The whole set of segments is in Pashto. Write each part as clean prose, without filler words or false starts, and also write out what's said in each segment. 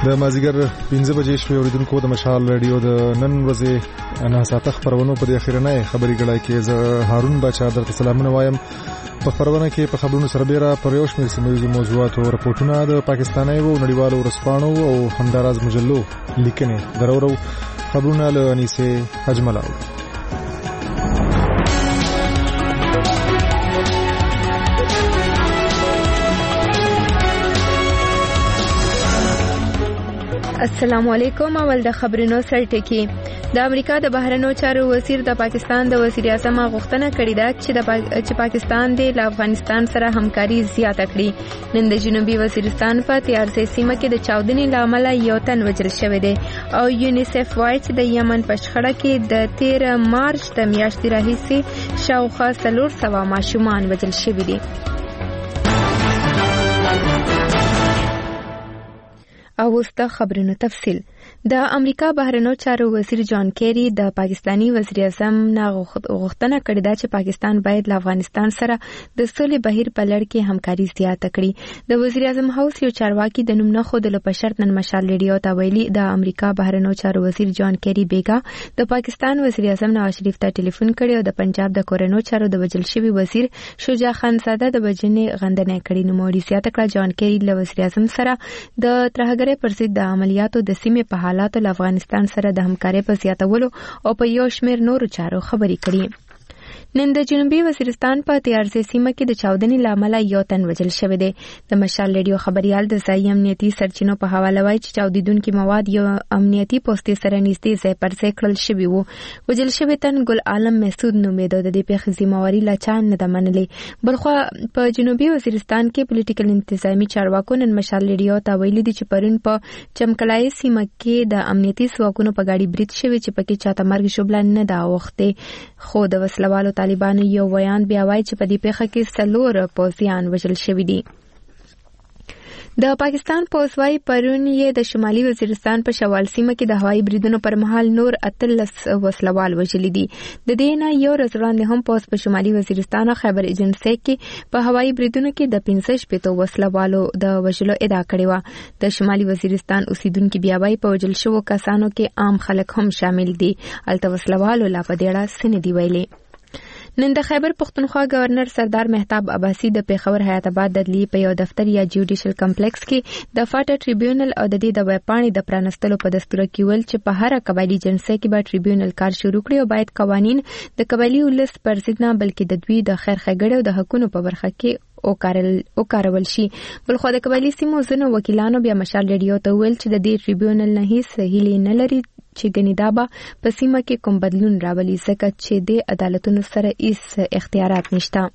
د مازیګر 15 بجې شوې اوریدونکو د مشال رادیو د نن ورځې انا ساته خبرونو په اخیرنۍ خبري غړای کې زه هارون بچا درته سلامونه وایم. په خبرونه کې په خبرونو سره بیره پر یو شمېر سیمه موضوعات او راپورټونه د پاکستاني او نړیوالو ورسپانو او همداراز مجلو لیکنې درورو خبرونه له انیسه حجملاو. السلام علیکم. اول د خبرونو سرټکی. د امریکا د بهرنیو چارو وزیر د پاکستان د وزیر اعظم غوښتنه کړې ده چې پاکستان د افغانستان سره همکاري زیاته کړي. نن د جنوبي وزیرستان په تیارسي سیمه کې د چاودنې لامل یو تن وژل شوی دی او یونیسف وایي چې د یمن په شخړه کې د 13 مارچ د میاشتې راهیسې شاوخوا 400 ماشومان وژل شوي دي. او وسته خبرونو تفصیل. د امریکا بهرنیو چارو وزیر جان کیری د پاکستانی وزیر اعظم نه غوښتنه کړې ده چې پاکستان باید له افغانستان سره د سولې بهیر په لړ کې همکاري زیاته کړي. د وزیر اعظم هاوس یو چارواکي د نوم نه خودلو په شرط نن مشال ریډیو ته ویلي د امریکا بهرنیو چارو وزیر جان کیری بیګا د پاکستان وزیر اعظم نواز شریف ته ټلیفون کړی او د پنجاب د کورنیو چارو د وجل شوی وزیر شجاع خان زاده د وجنې غندنه کړې. نو موري زیاته کړه جان کیری له وزیر اعظم سره د ترهګرۍ پر ضد د عملیاتو د سیمې په حالاتو له افغانستان سره د همکارۍ په زیاتولو او په یو شمېر نورو چارو خبرې کړي. نن د جنوبي وزیرستان په تیارسي سیمه کې د چاودنې لامل یو تن وژل شوی دی. د مشال ریډیو خبريال د ځای امنیتي سرچینو په حواله وایي چې چاودیدونکو مواد یو امنیتي پوسټ سره نږدې ځای پر ځای کړل شوی وو. وژل شوی تن ګل عالم مسعود نومېده. د دې پیښې ذمہواری لا چا نه ده منلې. بلخو په جنوبي وزیرستان کې پولیټیکل انتظامی چارواکو نن مشال ریډیو ته ویلي دي چې پرون په چمکلای سیمه کې د امنیتي ځواکونو په گاډي برید شوی چې پکې چاته مرګ شوبله نه دا وخته. خو د وسلوالو طالبانو یو بیان بیا وایي چې په دې پیښه کې 4 پوځیان وژل شوي دي. د پاکستان پولیس وايي پرون یې د شمالي وزیرستان په شوال سیمه کې د هوایي بریدونو پر مهال نور 18 وسلوال وژل دي. د دې نه یو ورځ وړاندې هم پولیس په شمالي وزیرستان او خیبر ایجنسي کې په هوایي بریدونو کې د 15 وسلوالو د وژلو ادعا کړې و. د شمالي وزیرستان اوسیدونکو بیا وايي په وژل شوو کسانو کې عام خلک هم شامل دي. الته وسلوالو لا په ډېره سن دی ویلي. نن د خیبر پختونخوا گورنر سردار مهتاب عباسی د پیښور حیات آباد د عدلیې په یو دفتر یا جوډیشل کمپلیکس کې د فاټا ټریبیونل او د دې د ویبپاڼې د پرانستلو په دستور کې ویل چې په هر قبایلی جنسي کې به ټریبیونل کار شروع کړي او باید قوانین د قبایلی ولس پر ضد نه بلکې د دوی د خیر ښېګړې او د حقوقو په برخه کې او کارول شي. بلخو د قبایلی سیمو ځینو وکیلانو بیا مشال ریډیو ته ویل چې د دې ټریبیونل نه هیڅ هیلې نه لري چې ګنیدابه په سیمه کې کوم بدلون راولي ځکه چې د عدالتونو سره هیڅ اختیارات نشته.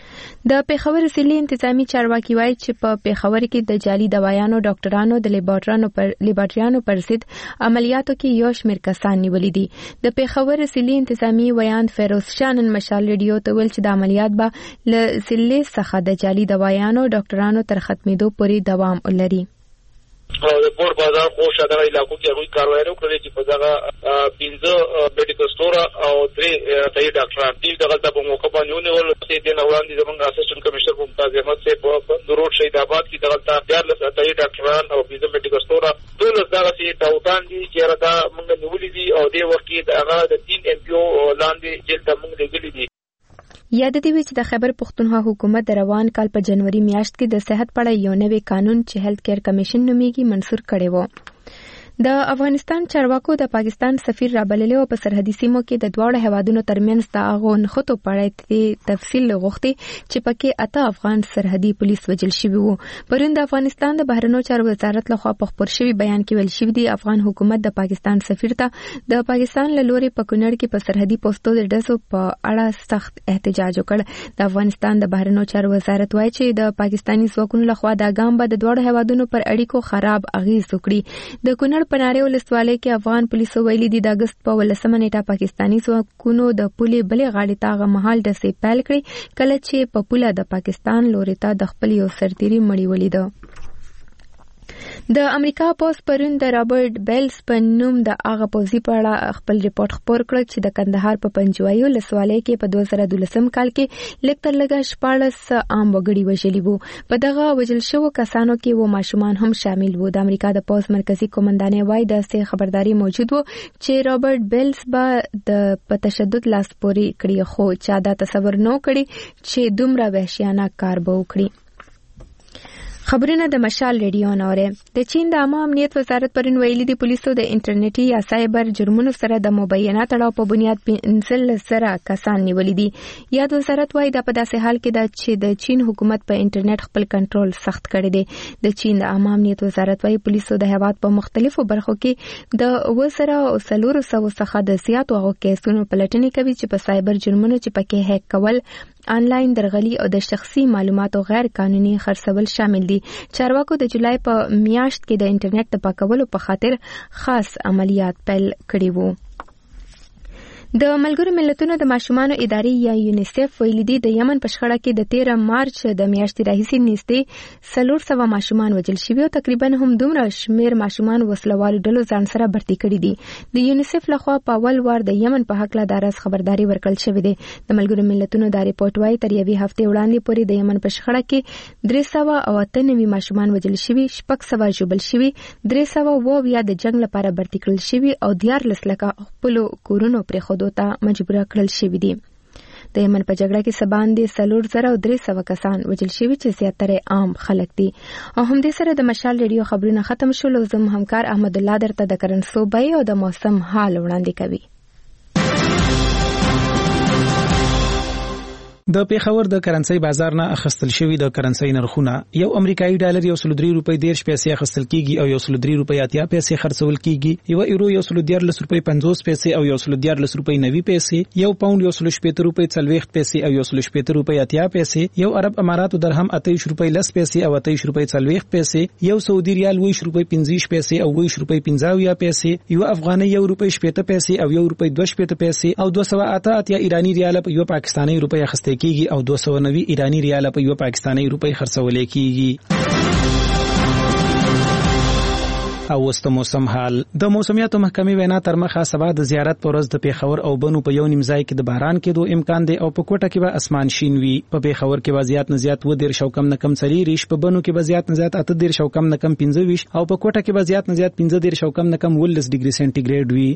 د پیښور ضلعي انتظامی چارواکي وایي چې په پیښور کې د جعلي دوايانو ډاکټرانو د لیبارټریانو پر ضد عملیاتو کې یو شمېر کسان نیولي دي. د پیښور ضلعي انتظامی ویاند فیروز شاه مشال ریډیو ته ویل چې د عملیات به له ضلع څخه د جعلي دوايانو ډاکټرانو تر ختمېدو پورې دوام ولري. او د پور بازار خو شادره علاقو کې هغوی کاروایی وکړي چې په دغه 15 میډیکل سٹور او 3 ځای ډاکټران دي دغه په موقع باندې ونیول. چې د نوړاندې زموږ اسسټنټ کمشنر ممتاز احمد صاحب په روډ شهید آباد کې دغه 14 ځای ډاکټران او 15 میډیکل سٹور ټول دغه چې ډاوټان دي چې دا موږ نیولې دي او د وخت کې هغه د 3 ام پی او لاندې جیل ته موږ لګلې دي. یاد دی چې د خیبر پختونخوا حکومت د روان کال په جنوري میاشت کې د صحت په اړه یو نوی قانون چې هیلث کیر کمیشن نومیږي منسوخ کړی و. د افغانستان چارواکو د پاکستان سفیر رابللی او په سرحدي سیمو کې د دواړو هیوادونو ترمنځ د هغو نښتو په اړه تفصیل غوښتي چې پکې 8 افغان سرحدي پولیس وژل شوي وو. پرون د افغانستان د بهرنیو چارو وزارت لخوا په خپور شوي بیان کې ویل شوي دي افغان حکومت د پاکستان سفیر ته د پاکستان له لوري په کونړ کې په سرحدي پوسټو د ډزو په اړه سخت احتجاج وکړ. د افغانستان د بهرنیو چارو وزارت وایي چې د پاکستاني ځواکونو لخوا دا ګام به د دواړو هیوادونو پر اړیکو خراب اغیز وکړي. د کونړ په نارې ولسوالۍ کې افغان پولیسو ویلي دي د اګست په 18 نیټه پاکستاني ځواکونو د پولې بلې غاړې ته هغه مهال ډزې پیل کړې کله چې په پوله د پاکستان لوري ته د خپل یو سرتیري مړی ولیده. د امریکا پوز پرون د رابرټ بیلز په نوم د هغه پوزي په اړه خپل ریپورت خپور کړ چې د کندهار په پنجوایي ولسوالۍ کې په 2012 کال کې لږ تر لږه 14 عام وګړي وژلي وو. په دغه وژل شوو کسانو کې و ماشومان هم شامل وو. د امریکا د پوز مرکزی قومندان وایي د سه خبرداري موجود وو چې رابرټ بیلز به د تشدد لاس پوري کړی، خو چا دا تصور نه کړی چې دومره وحشیانه کار به وکړي. خبرونه د مشال ریډیو نوره. د چین د عامه امنیت وزارت پرون ویلي دی پولیسو د انټرنیټي یا سایبر جرمونو سره د مبینه تړاو په بنیاد 15 کسان نیولي دي. یاد وزارت وايي دا په داسې حال کې ده چې د چین حکومت په انټرنیټ خپل کنټرول سخت کړی دی. د چین د عامه امنیت وزارت وايي پولیسو د هیواد په مختلفو برخو کې د 200 څخه د زیاتو هغو کیسونو پلټنې کوي چې په سایبر جرمونو چې پکې هیک کول، آنلاین درغلي او د شخصي معلوماتو غیر قانوني خرڅول شامل دي. چارواکو د جولای په میاشت کې د انټرنیټ د پاکولو په خاطر خاص عملیات پیل کړي وو. د ملګرو ملتونو د ماشومانو ادارې یا یونیسف ویلي دي د یمن په شخړه کې د 13 مارچ د میاشتې راهیسې نږدې 400 ماشومان وژل شوي او تقریبا هم دومره شمیر ماشومان وسلوالو ډلو ځان سره برتي کړي دي. د یونیسف لخوا په اول وار د یمن په حق له دراز خبرداري ورکړل شوې ده. د ملګرو ملتونو د ریپورت وايي تر یوې هفتې وړاندې پورې د یمن په شخړه کې 398 ماشومان وژل شوي، 600 ژوبل شوي، 300 د جنگ لپاره برتي کړل شوي او 14 لکه خپل کورونو پرې ته مجبور کړل شوی دي. د یمن په جګړه کې سباندې 4300 کسان وژل شوي چې زیاتره عام خلک دي. او هم دې سره د مشال ریډیو خبرونه ختم شول. زم همکار احمد الله درته د کرنسو بای او د موسم حال وړاندې کوي. د پیښور د کرنسي بازار نه اخستل شوی د کرنسي نرخونه یو امریکایي ډالر 103 روپۍ 10 پیسې اخستل کیږي او 103 روپۍ 80 پیسې خرڅول کیږي. یو یورو 113 روپۍ 50 پیسې او 113 روپۍ 90 پیسې، یو پاوند 118 روپۍ 40 پیسې او 118 روپۍ 80 پیسې، یو عرب اماراتو درهم 28 روپۍ 10 پیسې او 28 روپۍ 40 پیسې، یو سعودي ریال 20 روپۍ 15 پیسې او 20 روپۍ 50 پیسې، یو افغاني 1 روپۍ 70 پیسې او 1 روپۍ 2 پیسې او 288 ایرانی ریال په یو پاکستانی روپۍ اخستل کیږي او 290 ایرانی ریال په یو پاکستانی روپۍ خرڅول کیږي. او وست موسم حال. د موسمیاتو محکمې وینا تر مخه سبا د زیارت پر ورځ د پیښور او بنو په یو نیم ځای کې د باران کېدو امکان دی او په کوټه کې به اسمان شین وي. په پیښور کې به زیات نه زیات 10 شو کم نه کم 30، په بنو کې به زیات نه زیات 8 شو کم نه کم 15 او په کوټه کې به زیات نه زیات 15 شو کم نه کم 19 ډیګري سنټیګریډ وي.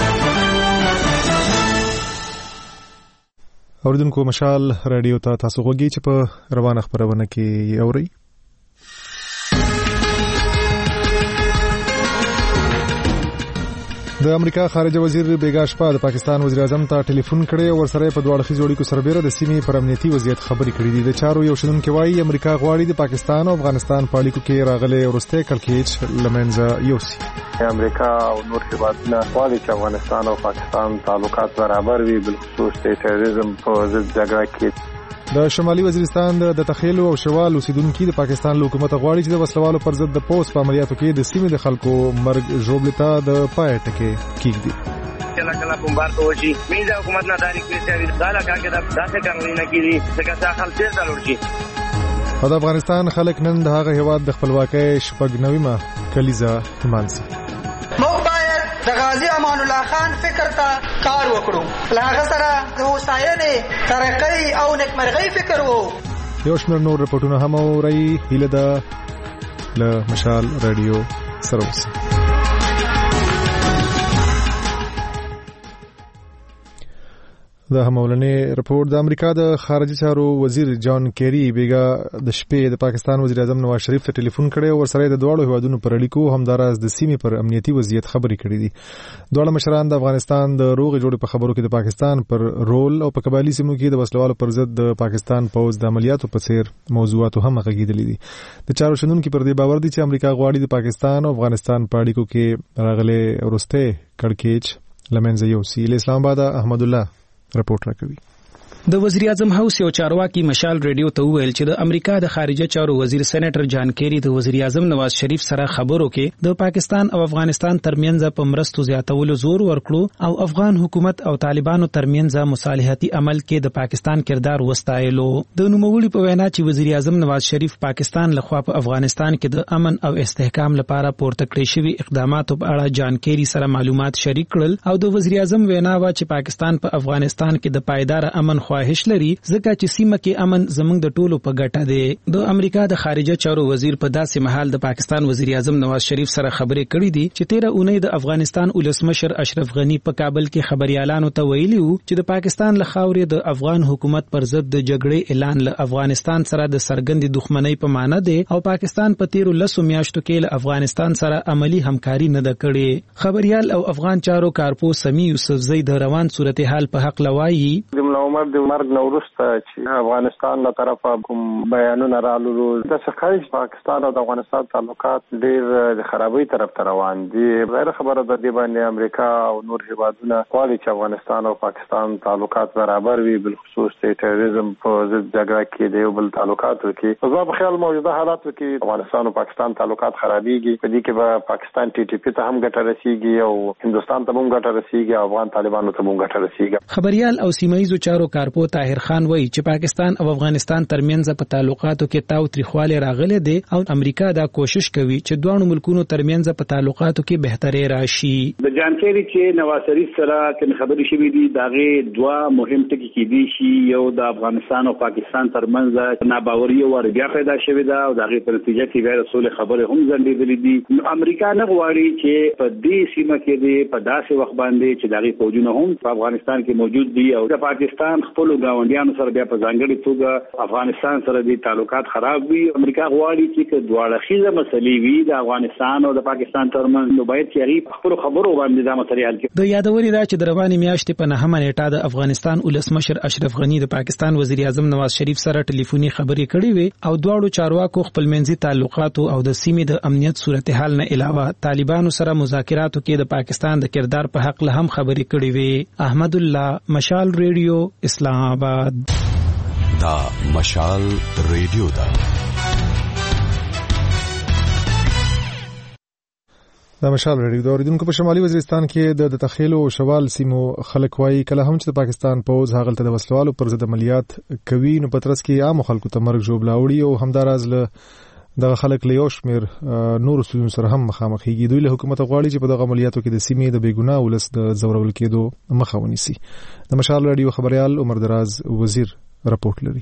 اوریدونکو مشال رادیو ته تاسو غوږی چې په روانه خبرونه کې اوري. د امریکا خارجه وزیر بیگا شپه د پاکستان وزیر اعظم ته ټلیفون کړی او ورسره په دوه اړخیزو اړیکو سربېره د سیمې پر امنیتي وضعیت خبرې کړې دي. د چارو یو شنونکي وایي امریکا غواړي د پاکستان او افغانستان په اړیکو کې راغلي وروستی کړکېچ له منځه یوسي. امریکا او نور هیوادونه غواړي چې افغانستان او پاکستان تعلقات برابر وي، بالخصوص د تروریزم په ضد جګړه کې. د شمالي وزیرستان د تخیل او شوال اوسیدونکو د پاکستان حکومت غواړي چې د وسلوالو پر ضد د پوس په عملیاتو کې د سیمې د خلکو مرګ ژوبلتا د پای ټکي کیږي. کله بمبارد وشي میزه حکومت نه داری کوي چې دا لکه کې داسې قانوني نه کیږي چې څنګه خلک تیر دلور شي. د افغانستان خلک نن د هغه هیواد د خپلواکۍ شپږ کلیزه لمانځي. د غازی امان الله خان فکر ته کار وکړو، لاغه سره د هوساینې ترقۍ او نیکمرغۍ فکر وو. یو شمېر نور رپورټونه هم اوري. هیله ده له مشال رادیو سره اوسئ. د همولنې رپورت د امریکا د خارجي چارو وزیر جان کیری بیگا د شپې د پاکستان وزیر اعظم نواز شریف ته ټلیفون کړی او ورسره د دواړو هیوادونو پر اړیکو همداراز د سیمې پر امنیتي وضعیت خبرې کړې دي. دواړه مشران د افغانستان د روغې جوړې په خبرو کې د پاکستان پر رول او په قبایلي سیمو کې د وسلوالو پر ضد د پاکستان پوځ د عملیاتو په څیر موضوعاتو هم غږیدلې دي. د چارو شنونکو پر دې باور دي چې امریکا غواړي د پاکستان او افغانستان په اړیکو کې راغلي ورسته کړکېچ لمنځه یوسي. اسلام آباد احمد الله رپورټ راکوي. د وزیر اعظم هاوس یو چارواکي مشال ریډیو ته وویل چې د امریکا د خارجه چارو وزیر سېنیټر جان کیری د وزیر اعظم نواز شریف سره خبرو کې د پاکستان او افغانستان ترمنځ په مرستو زیاتولو زور ورکړو او افغان حکومت او طالبانو ترمنځ مصالحتي عمل کې د پاکستان کردار وستایلو. د نوموړي په وینا چې وزیر اعظم نواز شریف پاکستان لخوا په افغانستان کې د امن او استحکام لپاره پورته کړی شوی اقداماتو په اړه جان کیری سره معلومات شریک کړل او د وزیر اعظم وینا وا چې پاکستان په افغانستان کې د پایدار امن خواهش لري ځکه چې سیمه کې امن زموږ د ټولو په ګټه دی. د امریکا د خارجه چارو وزیر په داسې مهال د پاکستان وزیر اعظم نواز شریف سره خبرې کړې دي چې 13 اونۍ د افغانستان ولسمشر اشرف غنی په کابل کې خبريالانو ته ویلي وو چې د پاکستان له خاورې د افغان حکومت پر ضد د جګړې اعلان له افغانستان سره د سرګند دښمنۍ په معنی دی او پاکستان په 13 میاشتو کې له افغانستان سره عملی همکاري نه ده کړې. خبريال او افغان چارو کارپو سمی یوسفزئی د روان صورتحال په حق لوایي جمله عمر د مرګ نورسته چې افغانستان له طرفه کوم بیانونه رالو د خارج پاکستان او د افغانستان تعلقات ډېر د خرابۍ طرف ته روان دي. غیر خبره د دې باندې امریکا او نور هیوادونه غواړي چې افغانستان او پاکستان تعلقات برابر وي، بالخصوص د تروریزم په ضد جګړه کې د یو بل تعلقاتو کې. په ځواب خیال موجوده حالاتو کې افغانستان او پاکستان تعلقات خرابېږي. په دې کې به پاکستان TTP ته هم ګټه رسیږي او هندستان ته هم ګټه رسیږي او افغان طالبانو ته هم ګټه رسیږي. خبريال او سیمایي چارو کارپو طاهر خان وایي چې پاکستان او افغانستان ترمنځ په تعلقاتو کې تاو تریخواله راغله دي او امریکا دا کوشش کوي چې دوه ملکونو ترمنځ په تعلقاتو کې بهتري راشي. د جانکاری چې نواز شریف سره کوم خبرې شوې دي داغه دوه مهم ټکي کې دي چې یو د افغانستان او پاکستان ترمنځ ناباوري او ورګه پیدا شوې ده او داغه په نتیجه کې غیر رسول خبره هم ځنډېدلې دي. امریکا نه غواړي چې په دې سیمه کې دي په داسې وخت باندې چې داغه فوجونه هم په افغانستان کې موجود دي او د پاکستان خپل گاونډیانو سره بیا په ځانګړي توګه افغانستان سره د تعلقات خراب وي. امریکا غواړي چې د دواړه خيزه مسلې وي د افغانستان او د پاکستان ترمنځ، نو باید چې هغه خپل خبرو باندې د ماتریال کې د یادوري را چې د رواني میاشتې په 9 نیټه د افغانستان ولسمشر اشرف غنی د پاکستان وزیر اعظم نواز شریف سره ټلیفوني خبرې کړې وي او دواړو چارواکو خپل منځي تعلقات او د سیمې د امنیت صورتحال نه علاوه طالبانو سره مذاکراتو کې د پاکستان د کردار په حق له هم خبرې کړې وي. احمد الله، مشال ریډیو، اسلام آباد. دا مشال ریډیو دا مشال ریډیو د اوریدونکو په شمالي وزیرستان کې د تخیل او شوال سیمو خلک وایي کله هم چې د پاکستان پوز هغه ته د وسلوالو پر ضد عملیات کوي نو پترس کې عام خلکو ته مرګ جوړلاوړي او همداراز له دغه خلک له یو شمیر نور ستونزو سره هم مخامخ کیږي. دوی له حکومت غواړي چې په دغه عملیاتو کې د سیمې د بیګناه ولس د زورول کېدو مخه ونیسي. د مشال ریډیو خبريال عمر دراز وزیر رپورټ لري.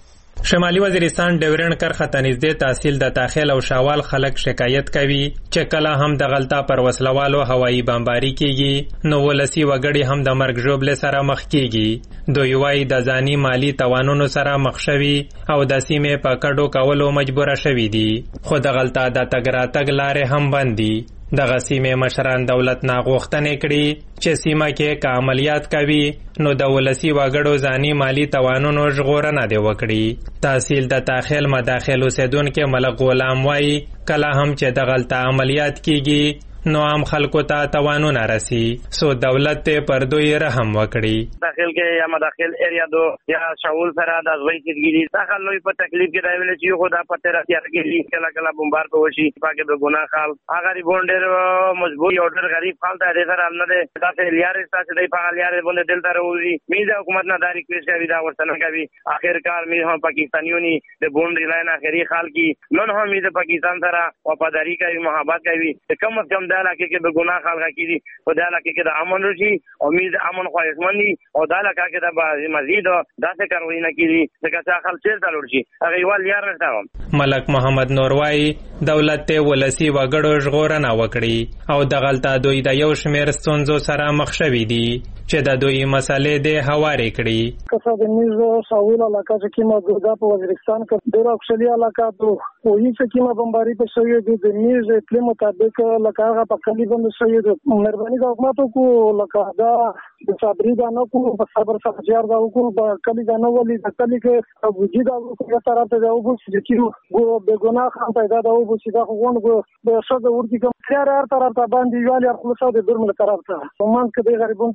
شمالي وزیرستان ډیورن کرخه ته نږدې تحصیل د تاخیل او شاوال خلک شکایت کوي چې کله هم د غلطه پر وسلوالو هوایي بمباري کیږي نو ولسی وګړي هم د مرګ ژوبله سره مخ کیږي. دوی وايي د ځاني مالی توانونو سره مخ شوي او د سیمې په کډو کولو مجبور شوي دي. خو د غلطه د تګ راتګ لارې هم بند دي. دغه سیمې مشران دولت نه غوښتنې کړي چې سیمه کې که عملیات کوي نو د ولسی وګړو ځاني مالی توانونو ژغورنه دې وکړي. تحصیل د تاخیل مداخل اوسیدونکو ملک غلام وایي کله هم چې د غلطه عملیات کیږي نو عام خلکو ته توانونه رسی سو دولت ته پر دوی رحم وکړي. داخل کې یا مداخل ایریا دو یا شاول سره د ځوي کېږي داخل نوې په تکلیف کې راویل چې خدا پته راځي چې کله کله بمبار په وشي پاکه د ګناه خال هغه ریبونډر مجبور اورډر غریب خال ته دې سره امنه ده داسې لیارې تاسو دې په لیارې باندې دل تر وځي میزه حکومت نه داری کوي چې دا ورسره کوي اخر کار می هم پاکستانیونی د بونډ لاین اخري خال کې نن هم د پاکستان سره وفاداری کوي محبت کوي کم از کم دا علاقه کې به ګناه خلک کیږي او دا علاقه کې د امن رشي امید امن خواهشمندي او دا علاقه کې د مزید داسې کاروي نه کیږي چې خلک چیرته لور شي هغه یوال یار نه. ملک محمد نوروای دولت ته ولسی وګړو ژغورنه وکړي او د غلطه دوی د یو شمیر ستونزو سره مخ شوي دي چې د دوی مسلې د هوارې کړي. کسا د میزو ساول علاقه چې کیما ګردا په وزیرستان کې ډیر اکثري علاقه دو وਹੀ چې کیما بمباری په شوی د میز اقلیم مطابق لکه په کلی باندې شوی د مهرباني د حکومت کو لکه دا د صبري دا نو کو په صبر سره ځار دا کو په کلی دا نو ولې د کلی کې وجود او په طرف ته دا او چې کیو به ګناه خان پیدا دا او چې دا غون د شګه ورتي کوم خیر هر طرف ته باندې ویل خلاصو د درمل طرف ته ومن کې د غریبوندر په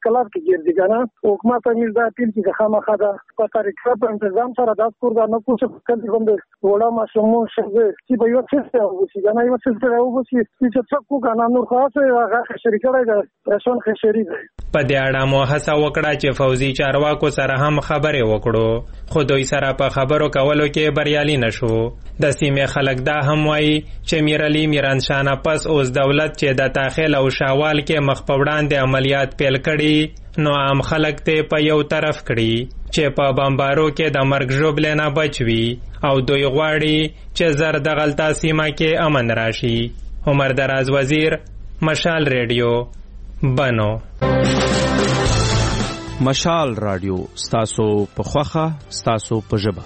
انقلاب کې ګرځي کنه حکومت یې دا اپیل چې خامخا دا په طریقه په تنظیم سره دا کور دا نه کوڅه کړي باندې وړا ماشومون شګه چې به یو څه وسی کنه یو څه وسی چې څه کو کنه نور خاصه هغه شریکړای دا رسون خشري په دې اړه مو هڅه وکړه چې فوزي چارواکو سره هم خبرې وکړو خو دوی سره په خبرو کولو کې بریالي نشو د سیمې خلک دا هم وایي چې میرعلي میرانشاه پس اوس دولت چې د تاخیل او شاوال کې مخ په وړاندې عملیات پیل کړي نو عام خلک ته په یو طرف کړي چې په بمبارو کې د مرګ ژوبلې نه بچوي او دوی غواړي چې زر دغلطه سیمه کې امن راشي. عمر دراز وزیر، مشال ریډیو، بنو. مشال رادیو ستاسو په خوخه ستاسو په ژبه.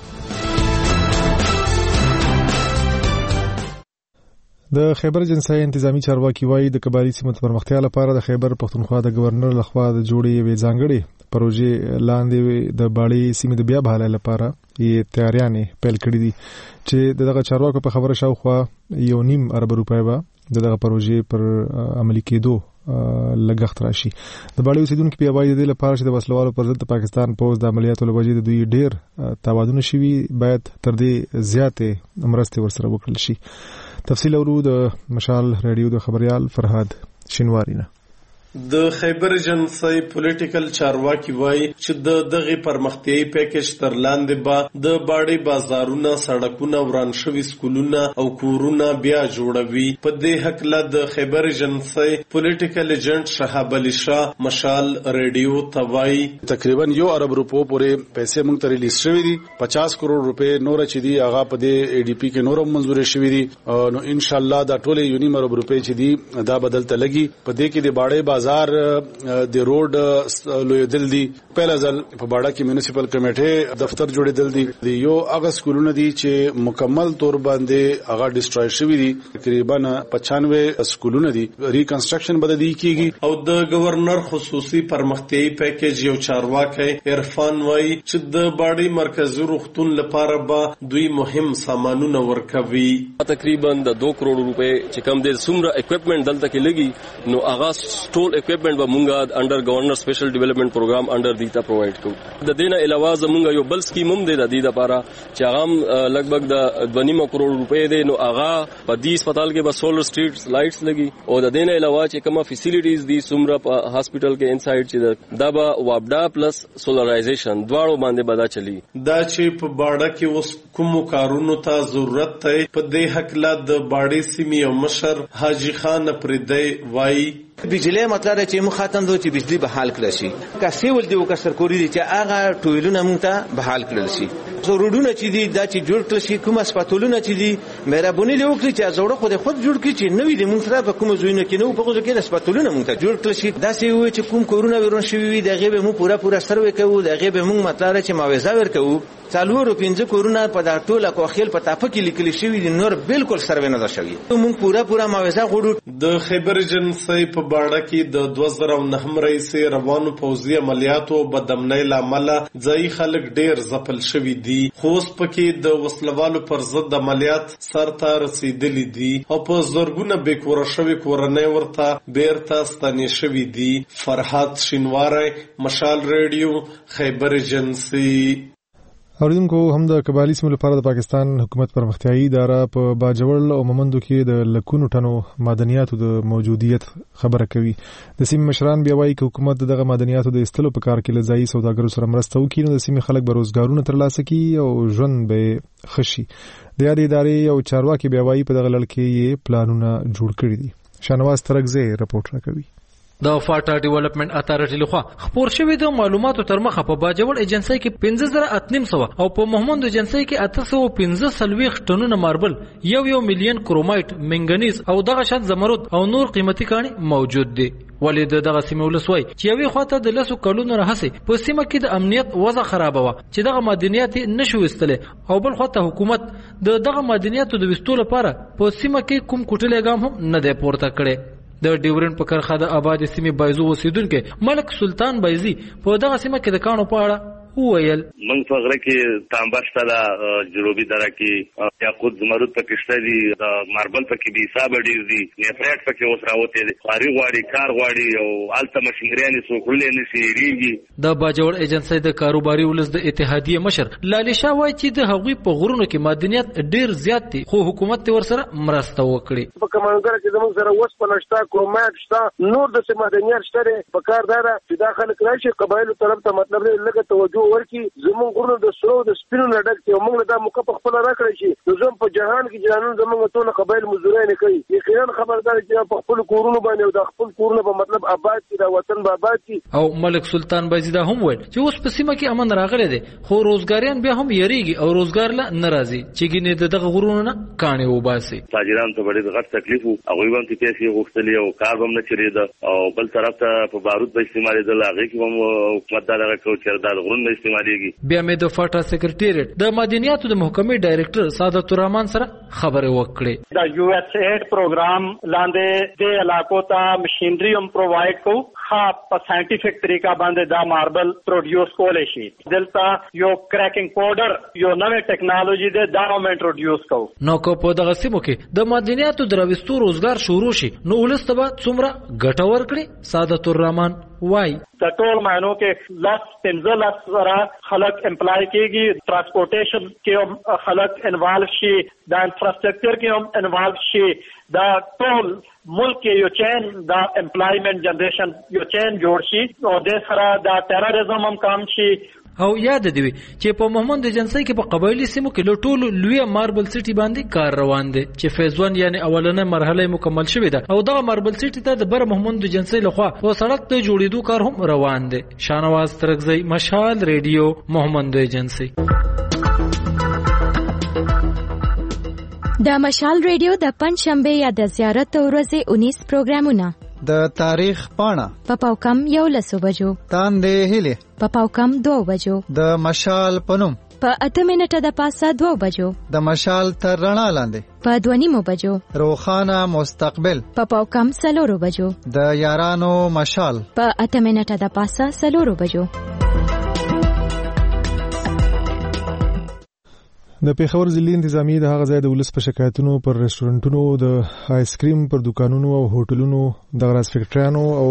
د خیبر جنسای انتظامی چارواکي وایي د قبایلی سیمو پرمختیا لپاره د خیبر پښتونخوا د گورنر لخوا د جوړې وې ځانګړې پروژې لاندې د باړې سیمې د بیا بحالۍ لپاره یې تیاریانې پیل کړې دي چې دغه چارواکو په خبره شاوخوا 1.5 ارب روپۍ به دغه پروژې پر عملي کېدو لګښت راشي. د باړې اوسیدونکو په وایي د لپاره چې د وسلوالو پر ضد د پاکستان پوز د عملیاتو لوجې د دوی ډېر تاوانونه شوي باید تر دې زیاتې مرستې ورسره وکړل شي. تفصیل اورو د مشال ریډیو د خبريال فرهاد شینواری نه. د خیبر جنسای پولیټیکل چارواکي وایي چې دغه پرمختیایي پیکج تر لاندې به د باړې بازارونه، سړکونه، وران شوي سکولونه او کورونه بیا جوړوي. په دې حق له د خیبر جنسای پولیټیکل ایجنټ شهاب علي شاه مشال ریډیو ته وایي تقریبا 1 ارب روپو پورې پیسې موږ ته ریلیز شوې دي. 50 کروڑ روپے نور چې دي هغه په دې ای ډی پی کې نور منزور شوې دي. نو ان شاء الله دا ټول 1 ارب روپے چې دي دا بدلته لګي. په دې کې د باړې بازار د روډ لوی دل دي. پهلا ځل په باړه کې میونسپل کمیټه دفتر جوړېدل دي. یو هغه سکولونه دي چې مکمل تور باندې هغه ډیسټروي شوی دي. تقریبا 95 سکولونه دي. ریکنسټرکشن بدلی کیږي. او د گورنر خصوصي پرمختیایي پیکج یو چارواکي عرفان وایي چې د باړې مرکزي روغتون لپاره به دوی مهم سامانونه ورکوي. تقریبا 2 کروڑ روپے چې کم دي څومره اکوپمنٹ دلته کې لګي نو هغه ټول اکوپمنٹ به مونږه انډر گورنر سپیشل ډیولپمنٹ پروګرام انډر دیتا پرووایډ کوو. د دینه علاوه زمونږ یو بل سکیم هم دی د دې لپاره چې هغه لګبګ د 2.5 کروڑ روپے دی. نو هغه په دې هسپتال کې به سولر سټریټ لایټس لګي او د دینه علاوه چې کومه فیسیلیټیز دي څومره په هاسپټل کې انسایډ چې دا به وابډا پلس سولرایزیشن دواړو باندې بدا چلی. دا چې په باړه کې اوس کوم کارونو ته ضرورت دی په دې حق لا د باړې سیمې او مشر حاجی خان پردی وایي بجلی مطلب چې مخاطب دو چې بجلی بحال کړي شي. که سیول دی او که سرکوري دي چې هغه ټویلونه مونږ ته بحال کړل شي. ضرورونه چې دي دا چې جوړ کړل شي. کوم هسپتالونه چې دي مهرباني وکړي چې زوړه خود جوړ کړي چې نوې دي مونږ سره په کوم ځایونو کې نو په کوم کې هسپتالونه مونږ ته جوړ کړل شي. دا چې وي چې کوم کورونا وایروس شوی دغه به مو پورا سروې کوو. دغه به مونږ مطلب چې معاوضه ورکوو. 4 کورونا په دا ټوله کوخیل په تاپه کې لیکل شوی دي نور بالکل سروې نه ده شوی. مونږ پورا معاوضه غوړو. د خیبر جنسای په باړه کې د 2009 رئیس روانو پوځي عملیاتو بدامنۍ لامل ځای خلک ډیر ځپل شوی دي. خو اوس پکې د وسلوالو پر ضد عملیات سرته رسیدلې دي او په زرګونه بیکور شوی کورنۍ ورته بیرته ستنې شوی دي. فرهاد شینواری، مشال ریډیو، خیبر جنسي. اوریدونکو هم د قبایلی سیمو لپاره د پاکستان حکومت پرمختیایي اداره په باجوړ او مومندو کې د لکونو ټنو معدنیاتو د موجودیت خبره کوي. د سیمې مشران بیا وایي چې حکومت دغه معدنیاتو د استلو په کار کې له ځایي سوداګرو سره مرسته وکړي نو د سیمې خلک به روزګارونه ترلاسه کړي او ژوند به خشي. د یادې ادارې او چارواکي بیا وایي په دغه لړ کې یې پلانونه جوړ کړي دي. شانواز ترکزی رپورټ راکوي. د فاټا ډیولپمنٹ اتارټي لخوا خبر شوی د معلوماتو تر مخه په باجوړ ایجنسی کې 15800 او په محمد ایجنسی کې 815 ټنونه ماربل، 1 ملیون کرومایټ، منګنیز او دغه شت زمرد او نور قیمتي کاني موجود دي. ولید دغه سیمه ولسوي چې یوې خواته د لسو کلونو راهسي په سیمه کې د امنیت وضع خراب و چې دغه معدنیات نشو وستله او بل خواته حکومت دغه معدنیاتو د وستو لپاره په سیمه کې کوم کوټلې ګام هم نه دی پورته کړي. د ډیورن په کرخه د آباد سیمه بایزو اوسیدونکو ملک سلطان بایزي په دغه سیمه کې د کانو په اړه وویل موږ په غره کې تانبه شته دا جنوبي دره کې یاقوت زمرد پکې شته دي د ماربل پکې بي حساب ډیر دي نیفریټ پکې اوس راوته دي خاري غواړي کار غواړي او الته مشینریانې څوکړلې نشي ریږي د باجوړ ایجنسی د کاروباري ولس د اتحادیه مشر لالی شاه وایي چې د هغوی په غرونو کې معدنیات ډیر زیات دي خو حکومت ورسره مرسته وکړي په کمانګر کې زموږ سره وس پلشتا کرومات شته نور د معدنیات شته په کار دارا چې داخله راشي قبایلو طرف ته مطلب لږه توجه ورکړي زموږ غرونو د سرو د سپینو لډک ته موږ دا مکه خپل راکړی شي زموږ په جهان کې جنانو زموږ ټول قبایل مزدوري نه کوي یقینا خبردار چې په خپل کورونو باندې او د خپل کورونو په مطلب آباد کی دا وطن آباد کی او ملک سلطان بایزیدا هم ویل چې اوس په سیمه کې امن راغلی دی خو روزګاریان بیا هم یریږي او روزګار لا ناراضي چې ګینه دغه غرونو نه کاني وباسي تاجران ته ډېر غټ تکلیف او هغه هم چې پیسې غوښتلې او کار هم نه چریده او بل طرف ته په بارود به استعمالېدل هغه کې هم حکومت دا لږه کو چې د غرونو استعمالېږي بیا مې د فاټا سیکریټریټ د مدنیاتو د محکمې ډایریکټر سعادت الرحمن سره خبرې وکړې د یو ایس ایډ پروګرام لاندې د علاقو ته مشینری هم پرووایډ کو خاص په ساينټیفیک طریقه باندې دا ماربل پروډوس کولای شي دلته یو کریکینګ پاوډر یو نوې ټیکنالوژي د دا هم انټروډوس کو نو کو په دغه سیمو کې د مدنیاتو دروستو روزګار شروع شي نو ولستبه څومره ګټور کړي سعادت الرحمن وای د ټول معنو کې لاس 15 سره خلک امپلای کیږي ترانسپورټیشن کې هم خلک انوالو شي د انفراستراکچر کې هم انوالو شي دا ټول ملک یو چین دا امپلایمنت جنریشن یو چین جوړ شي او د سره دا ټیرریزم هم کم شي او یاد دی چې په محمد ایجنسی کې په قبایلی سیمو کې لټول لوی ماربل سټي باندې کار روان دي چې فیز 1 یعنی اولنې مرحله مکمل شوې ده او دغه ماربل سټي ته د بر محمد ایجنسی لخوا په سړک ته جوړېدو کار هم روان دي شانواز ترغزی مشال ریډیو محمد ایجنسی د مشال ریډیو د پنځ شنبه یا د زیارت ورځې 19 پروګرامونه د تاریخ پاڼه په پاوکم 11 بجو تاندې هلي په پاوکم 2 بجو د مشال پنوم په 8 منټه د پاسه 2 بجو د مشال تر رڼا لاندې په 2:30 بجو روخانه مستقبل په پاوکم 4 بجو د یارانو مشال په 8 منټه د پاسه 4 بجو د پیښور ضلعي انتظامی د هغه ځای د ولس په شکایتونو پر ریسټورانټونو د آیسکریم پر دکانونو او هوټلونو د غراس فیکټریانو او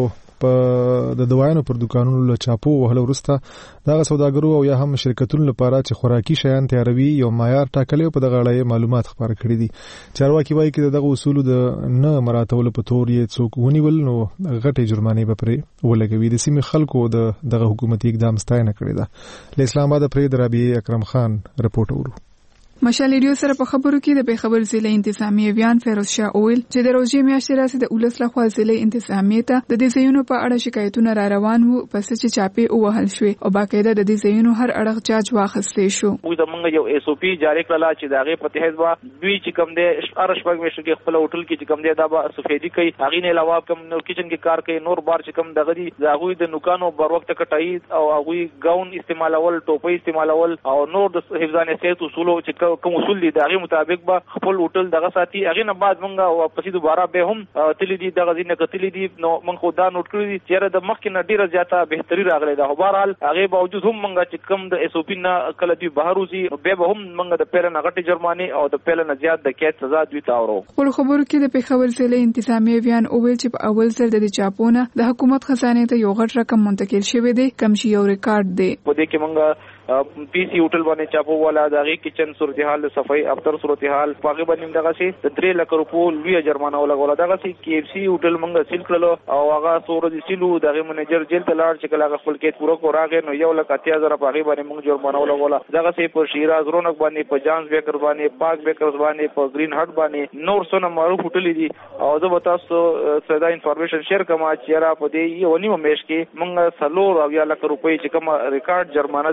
په د دوايانو پر دکانونو له چاپو وهله ورسته دغه سوداګرو او یا هم شرکتونو لپاره چې خوراکي شیان تیاروي یو معیار ټاکلی په دغه اړه معلومات خبره کړې دي چارواکي وایي چې دغه اصول د نه مراتولو په تور یې څوک ونیول نو غټي جرمانه به پرې ولګوي د سیمې خلکو دغه حکومتي اقدام ستاینه کړې ده له اسلام آباد پرې درابي اکرم خان رپورټ ورو مشال ریډیو سره په خبرو کې د پیښور ضلع انتظامی ویان فیروز شاه اویل چې د روزي میاشتې راځي د ولس لخوا ضلع انتظامی ته د دې ځایونو په اړه شکایتونه را روان وو پس چې چاپی وهل شوې او باقاعده د دې ځایونو هر اړه جاج واخیستې شو موږ د منګ یو اس او پی جاری کړل چې داغه په تحت وا دوی چې کوم دې ارشپګ میشن کې خپل هوټل کې چې کوم دې دا به سفیدی کوي هغه نه علاوه کوم نو کچن کې کار کوي نور بار چې کوم دغه دي هغه د نوکانو بر وخت کټای او هغه گاون استعمالول ټوپۍ استعمالول او نور د حفظان صحت اصول چې کوم اصول دي هغه مطابق به خپل هوټل دغه ساتي هغه نه بعد مونږه واپس دوباره به هم تللی دي دغه ځینې کتلی دي نو مونږ خو دا نوٹ کړی دي چې د مخکې نه ډیره زیاته بهتري راغلی ده خو بهرحال هغه باوجود هم مونږه چې کم د اس او پی نه کله دی بهر وځي به هم مونږ د پیله نه غټي جرمانه او د پیله نه زیات د قید سزا دوی ته اورو خپل خبرو کې د پیښور ضلع انتظامی ویان اویل چې په اول ځل د چاپونه د حکومت خزانه ته یو غټ رقم منتقل شوی دی کم شي یو ریکارډ دی په دې کې مونږ پی سی هوټل باندې چاپو والا دغه کچن صورتحال صفائی افطر صورتحال پاګه باندې دغه سي 3 لک روپو لوی جرمانه ولګول دغه سي کی اف سی هوټل مونږ سیل کړلو او هغه سورج سیلو دغه منیجر جیل تلاړ چې کله خپل کې پورا کو راغې نو 1,80,000 پاګه باندې مونږ جرمانه ولګول دغه سي په شیراز رونق باندې په جانز بیکر باندې پاک بیکر باندې په گرین هټ باندې نور څونه معروف هوټل دي او زه به تاسو ساده انفارمیشن شیر کوم چې را په دې یو نیمه میش کې مونږ 3 لک روپۍ چې کوم ریکارډ جرمانه ده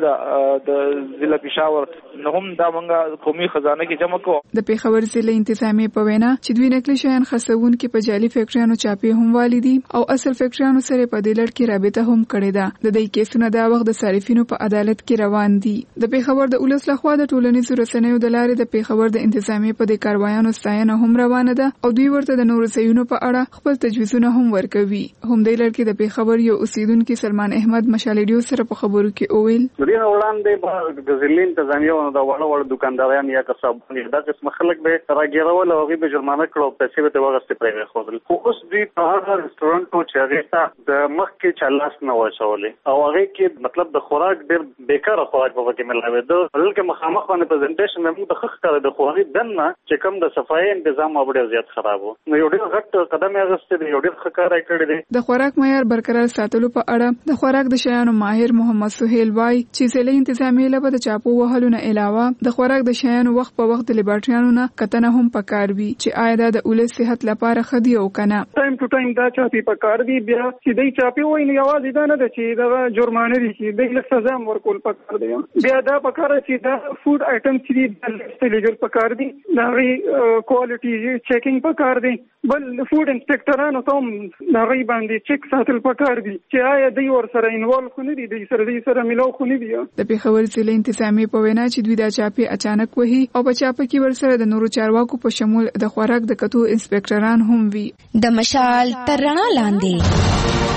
د ضلع پېښور نو هم دا موږ قومي خزانه کې جمع کوو. د پېښور ضلع انتظامیه په وینا چې دوی نقلي شیان خرڅونکي په جعلي فیکټریانو چاپې هم والیدي او اصل فیکټریانو سره په دې لړ کې رابطه هم کړې ده. د دې کیسونو دا وخت د صارفینو په عدالت کې روان دي. د پېښور د ولس لخوا د ټولنیزو رسنیو د لارې د پېښور د انتظامیه په دې کاروایانو ستاینه هم روانه ده او دوی ورته د نورو ځایونو په اړه خپل تجویزونه هم ورکوي. هم د لړ کې د پېښور یو اوسیدونکو سلمان احمد مشال ریډیو سره په خبرو کې اویل دغه وړاندې د ضلع انتظامیه او د وړ دکانداران یا کسبونه دا قسم خلک به راګیرول او به جرمانه کړو پیسې به ورغستې پرې خوړل. خو اوس دوی په هر رستورانټ او چاغې د مخ کې چلاس نه وښولې او هغه کې مطلب د خوراک ډېر بیکاره خوراک په کې ملاوي ده. بلکې مخامخ باندې پریزنټیشن هم د خخ کړه د خوراک دنه چې کوم د صفای تنظیم او ډېر زیات خراب وو. نو یو ډېر غټ قدم یې غوښته دی، یو ډېر ښه کړی دی. د خوراک معیار برقرار ساتلو په اړه د خوراک د شیانو ماهر محمد سهیل وای چې ضلع انتظامیه له د چاپو وهلو نه علاوه د خوراک د شیانو وخت په وخت د لیبارټریانو نه کتنه هم پکار وي چې آیا د اولس صحت لپاره خدي او کنه. ټایم ټو ټایم دا چاپی پکار دی. بیا چې دای چاپی وای نه یوازې دا نه ده چې دا جرمانه دي چې د لږ سزا ورکول پکار دی. بیا دا پکار چې دا فود آیټم چې د لیګل پکار دی دا غي کوالټي چیکینګ پکار دی. بل فود انسپکټرانو ته دا غي باندې چیک ساتل پکار دی چې آیا دوی ور سره انوالو خو نه دي، دوی سره ملاو خو نه دي. د پېښور ضلع انتظامیه په وینا چې دوی دا چاپی اچانک وهي او په چاپه کې ورسره د نورو چارواکو په شمول د خوراک د کتو انسپکټران هم وي. د مشال تر رڼا لاندې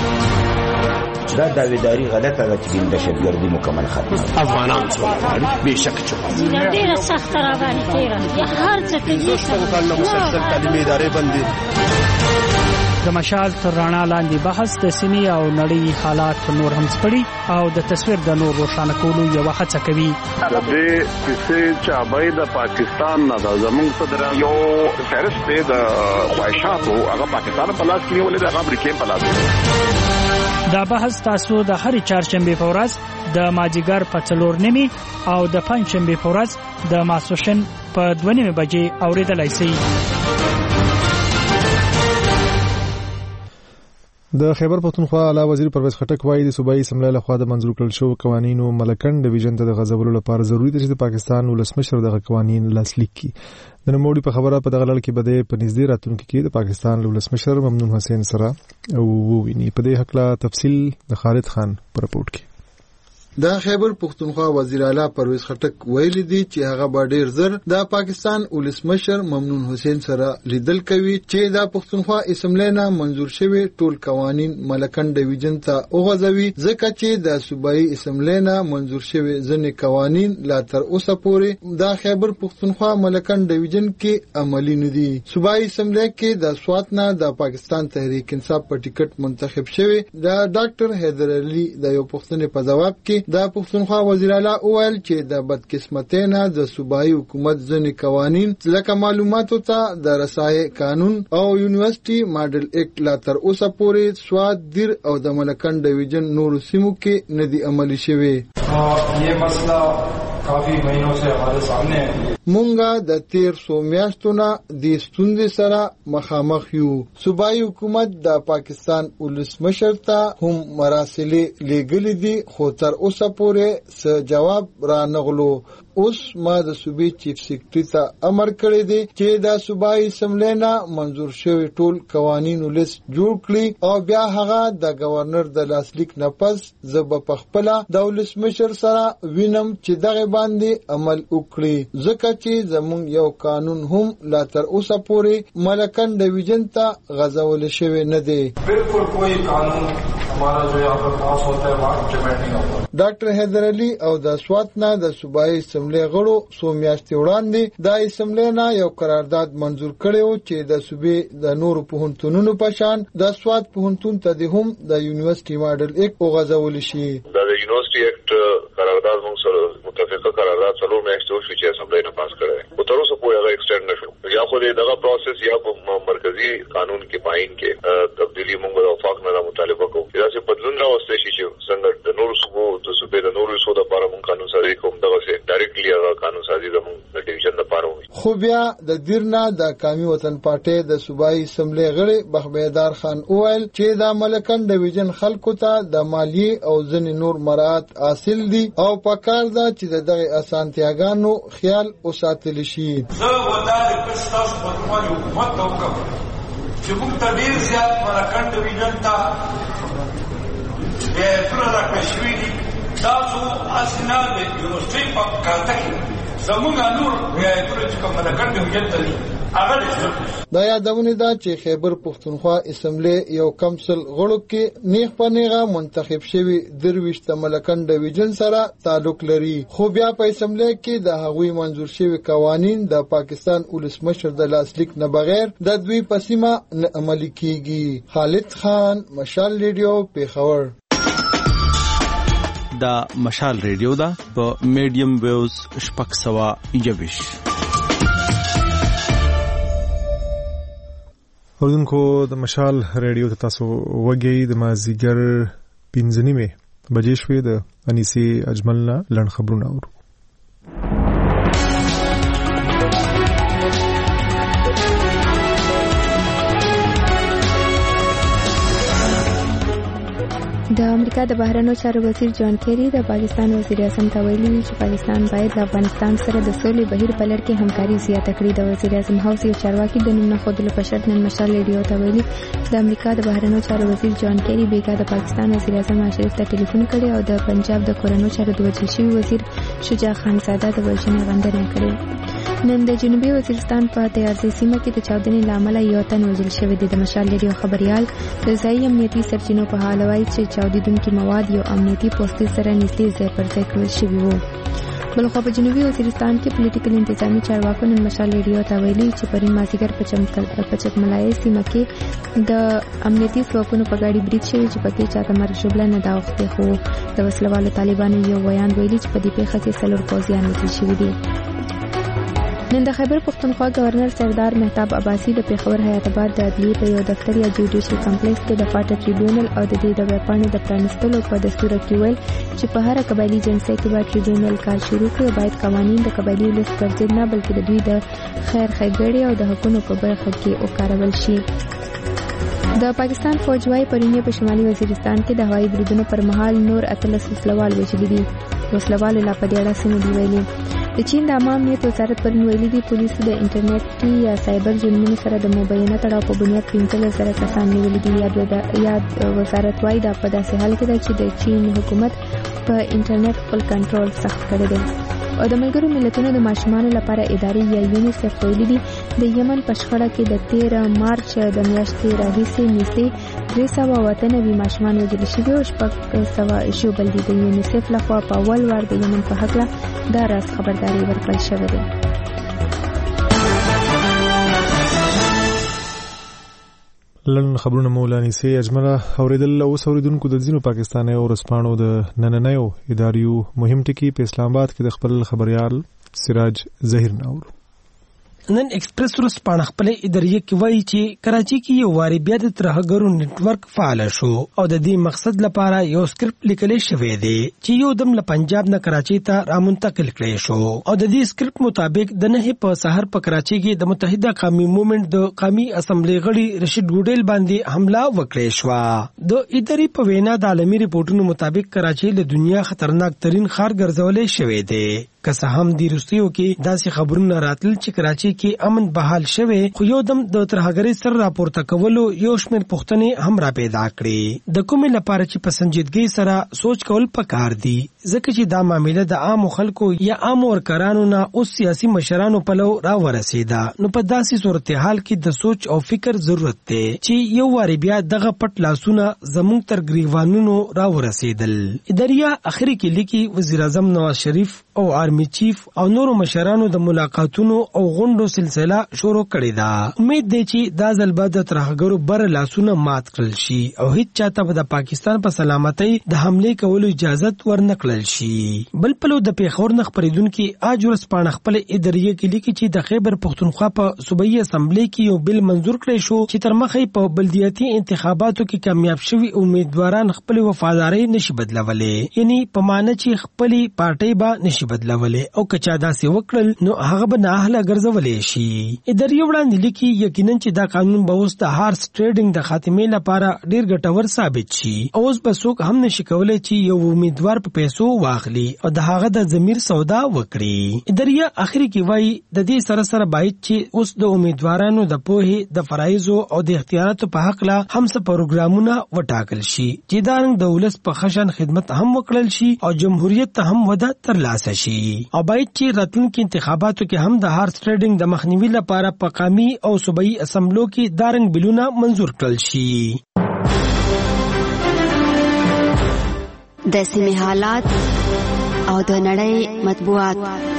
دا داویداری غلطه ده چې د دهشتګردي مکمل ختمه افغانان څو بهشک چې ډیره سخت را باندې تیره هر څه کې د مسلسل تعلیمي ادارې بندي. د مشال تر رڼا لاندې بحث د سیمې او نړۍ حالات نور هم سپړي او د تصویر د نور روښانه کولو یو هڅه کوي. د دې کیسې چې د پاکستان نه د زموږ صدر یو فهرست دی د خواهشاتو هغه پاکستان په لاس کې نیولې د امریکا په لاس. دا بحث تاسو د هرې چهارشنبه په ورځ د ماجیګر په 4:30 او د پنځشنبه په ورځ د ماسوشن په 2:30 بجې اوریدلای شئ. د خیبر پختونخوا اعلی وزیر پرویز خټک وایي د صوبایي اسمبلی لخوا د منظور کړل شوی قوانینو ملکن ډیویژن ته د غځولو لپاره ضروري ده چې د پاکستان ولسمشر دغه قوانین لاسلیک کړي. د نوموړي په خبره په دغه لړ کې بده په نږدې راتلونکو کې د پاکستان ولسمشر ممنون حسین سره او وویني. په دې حق لا تفصیل د خالد خان پر رپورت کې. د خیبر پختونخوا وزیر اعلی پرویز خټک ویل دي چې هغه به ډیر زر د پاکستان ولسمشر ممنون حسین سره لیدل کوي چې د پختونخوا اسمبلی نه منظور شوی ټول قوانین ملکن ډیویژن ته وغځوي، ځکه چې د صوبایي اسمبلی نه منظور شوی ځینې قوانین لا تر اوسه پورې د خیبر پختونخوا ملکن ډیویژن کې عملی نه دي. صوبایي اسمبلی کې د سوات نه د پاکستان تحریک انصاف په ټیکټ منتخب شوی د ډاکټر حیدر علي د یو پښتنې په جواب کې د پښتونخوا وزیر اعلی اویل چې د بدقسمتۍ نه د صوبایي حکومت ځینې قوانین لکه معلوماتو ته د رسایي قانون او یونیورسيټي ماډل اکټ لا تر اوسه پورې سواد دیر او د ملکن ډیویژن نورو سیمو کې نه دي عملي شوی. یہ مسئلہ کافی مہینوں سے ہمارے سامنے ہے. مونږه د 13 میاشتو نه د ستونزې سره مخامخ یو. صوبایي حکومت د پاکستان ولسمشر ته هم مراسلې لېږلې دي خو تر اوسه پورې څه جواب را نغلو. اوس ما د صوبې چیف سیکریټری ته امر کړی دی چې د صوبایي اسمبلی نه منظور شوی ټول قوانینو لیست جوړ کړي او بیا هغه د گورنر د لاسلیک نه پس زب په خپل د ولسمشر سره وینم چې دغه باندې عمل وکړي، ځکه چې زموږ یو قانون هم لا تر اوسه پورې ملکن ډیویژن ته غځول شوی نه دی. بالکل کوئی قانون ہمارا جو یہاں پر پاس ہوتا ہے وہ امپلیمنٹ نہیں ہوتا. ډاکټر حیدر علي او د سوات نه د صوبایي اسمبلی غړو څو میاشتې وړاندې د اسمبلی نه یو قرارداد منظور کړی و چې د صوبې د نورو پوهنتونونو په شان د سوات پوهنتون ته هم د یونیورسيټي ماډل اکټ وغځول شي. د یونیورسيټي اکټ قرارداد موږ سره متفقه قرارداد څلور میاشتې وشو چې اسمبلی نه پاس کړی او تر اوسه پورې هغه ایکسټند نشو. یا خو دغه پروسس یا په مرکزی قانون کې پاین کې تبدیلی موږ د وفاق نه مطالبه کوو چې دا څه بدلون راوستي شي چې څنګه د نورو صوبو د صوبې د نورو صوبو لپاره موږ قانون سازي کوم دغه څه ډایرکټلی هغه قانون سازي د ډیویژن لپاره وي. خو بیا د دیرنا د قومي وطن پارټي د صوبایي اسمبلی غړي بخبیدار خان اویل چې د ملکن ډیویژن خلکو ته د مالیه او ځنې نور مراعات حاصل دي او پکار ده چې دغه اسانتیاګانو خیال وساتل شي. زه ودار پښتاس په کومه حکومت وکم چې موږ ته ډیر زیات ملکن ډیویژن ته ټول راکښوي دي. تاسو اسنه د یونیورسيټي په کارته کې زموږ نور بیا ټول چې کوم ملکن ډیویژن ته دي هغه دا یادونه ده چې خیبر پښتونخوا اسمبلی یو کمسل غړو کې نیغ په نیغه منتخب شوی درويشت ملکن ډیویژن سره تعلق لري. خو بیا په اسمبلی کې د هغوی منظور شوی قوانین د پاکستان ولسمشر د لاسلیک نه بغیر د دوی په سیمه نه عملي کیږي. خالد خان، مشال ریډیو، پیښور. دا مشال ریډیو دا په میډیم ویوز 620. اوردونکو د مشال ریډیو ته تاسو وګورئ. د مازیګر 5:30 بجې شوې د انیسي اجملنا لړن خبرونه اورو. د امریکا د بهرنیو چارو وزیر جان کیری د پاکستان وزیر اعظم ته ویلي چې پاکستان باید د افغانستان سره د سولې بهیر په لړ کې همکاري زیاته کړي. د وزیر اعظم هاوس یو چارواکي د نوم نه ښودلو په شرط نن مشال ریډیو ته ویلي د امریکا د بهرنیو چارو وزیر جان کیری بیګا د پاکستان وزیر اعظم نواز شریف ته ټلیفون کړی او د پنجاب د کورنیو چارو د وزیر شوی وزیر شجاع خان ساده د وژنې غندنه کړې. نن د جنوبي وزیرستان په تیارسي سیمه کې د چاودنې لامل یو تن وژل شوی دی. د مشال ریډیو خبريال د ځایي امنیتي سرچینو په حواله وایي چې چاودیدونکو مواد یو امنیتي پوسټ سره نږدې ځای پر ځای کړل شوی وو. بلخو په جنوبي وزیرستان کې پولیټیکل انتظامی چارواکو نن مشال ریډیو ته ویلي چې پرین مازیګر په چکملای سیمه کې د امنیتي ځواکونو په ګاډي برید شوی چې پکې چاته مرګ ژوبله نه دا وخت خو د وسلوالو طالبانو یو بیان ویلي چې په دې پیښه کې 4 پوځیان وژل شوي دي. نن د خیبر پښتونخوا گورنر سردار مهتاب عباسی د پیښور حیات آباد د عدلیې په یو دفتر یا جوډیشل کمپلیکس کې د پاټه ټریبیونل او د دې د ویپاڼې د پرانستلو په دستور کې ویل چې په هر قبایلی جنسي کې به ټریبیونل کار شروع کړي. باید قوانین د قبایلی ولس پر ضد نه بلکې د دوی د خیر ښېګڼې او د حقوقو په برخه کې وکارول شي. د پاکستان فوج وايي پرونی په شمالي وزیرستان کې د هوایي بریدونو پر مهال نور 13 وسلوال وژل دي. وسلوال لا په دې اړه څه نه دی ویلي. د چین د عامه امنیت وزارت پرون ویلي دي پولیسو د انټرنیټي یا سایبر جرمونو سره د مبینه تړاو په بنیاد 15 کسان نیولي دي. یاد وزارت وايي دا په داسې حال کې ده چې د چین حکومت په انټرنیټ خپل کنټرول سخت کړی دی. او د ملګرو ملتونو د ماشومانو لپاره ادارې یا یونیسف ویلي دي د یمن په شخړه کې د 13 مارچ د میاشتې راهیسې نږدې 390 ماشومان وژل شوي او 600 ژوبل دي. د یونیسف لخوا په اول وار د یمن په هکله دا راز خبرداري ورکړل شوې ده. لن خبرونه مولانی سي اجمله اوریدل او اوریدونکو د ځینو پاکستاني او رسپانو د نننیو اداریو مهم ټکی په اسلام آباد کې د خپل خبريال سراج ظهیر ناول. نن ایکسپریس روس پاڼه خپل ادارې کې وایي چې کراچي کې یو واری بیا د ترهګرو نتورک فعال شو او د دې مقصد لپاره یو سکرپټ لیکل شوی دی چې یو دم له پنجاب نه کراچي ته رامنتقل کړی شو او د دې سکرپټ مطابق د نه په سحر په کراچي کې د متحده قومي موومېنټ د قومي اسمبلی غړي رشید ګوډیل باندې حمله وکړې شو. د ادارې په وینا د عالمي ریپورتونو مطابق کراچي له دنیا خطرناک ترين ښار ګرځولې شوی دی. که څه هم د روسیو کې داسې خبرونه راتل چې کراچي کې امن بحال شوه خو یو دم د ترهګرۍ سره راپورته کولو یو شمېر پوښتنې هم را پیدا کړې. د کومې لپاره چې په سنجیدګۍ سره سوچ کول پکار دي ځکه چې دا معاملې د عام خلکو یا عام ورکرانو نه او سیاسي مشرانو په لو را ورسېده. نو په داسې صورتحال کې د سوچ او فکر ضرورت دی چې یو واری بیا دغه پټ لاسونه زموږ تر ګریوانونو را ورسېدل. اداریا اخري کې لیکي وزیر اعظم نواز شریف او آرمی چیف او نورو مشرانو د ملاقاتونو او غونډو سلسله شروع کړې ده. امید دی چې دا ځل به د ترهګرو بر لاسونه مات کړل شي او هیڅ چاته به د پاکستان په سلامتۍ د حمله کولو اجازه ورنکړل کړل شي. بل پلو د پیښور نه خبرېدونکي اجورس پاڼه خپل ادارې کې لیکي چې د خیبر پختونخوا په صوبایي اسمبلی کې یو بل منظور کړی شو چې تر مخې په بلدیاتي انتخاباتو کې کامیاب شوي امیدواران خپل وفاداري نشي بدلولې، یعنی په معنی چې خپل پارټي به نشي بدلولې او کچا داسې وکړل نو هغه به ناهله ګرځولې شي. ادارې وړاندې لیکي یقینا چې دا قانون به اوس د هارس ټریډینګ د خاتمې لپاره ډیر ګټور ثابت شي. اوس به څوک هم نشي کولای چې یو امیدوار په پیسو واخلي او د هغه د ضمیر سودا وکړي. ادارې اخري کې وایي د دې سره سره باید چې اوس د امیدوارانو د پوهې د فرایضو او د اختیاراتو په حق لا هم څه پروګرامونه وټاکل شي چې دا رنګ د ولس په خشن خدمت هم وکړل شي او جمهوریت ته هم وده ترلاسه شي. او باید چې راتلونکي انتخاباتو کې هم د هارس ټریډینګ د مخنیوي لپاره په قومي او صوبایي اسمبلو کې دا رنګ بلونه منظور کړل شي. د سیمې حالات او د نړۍ مطبوعات.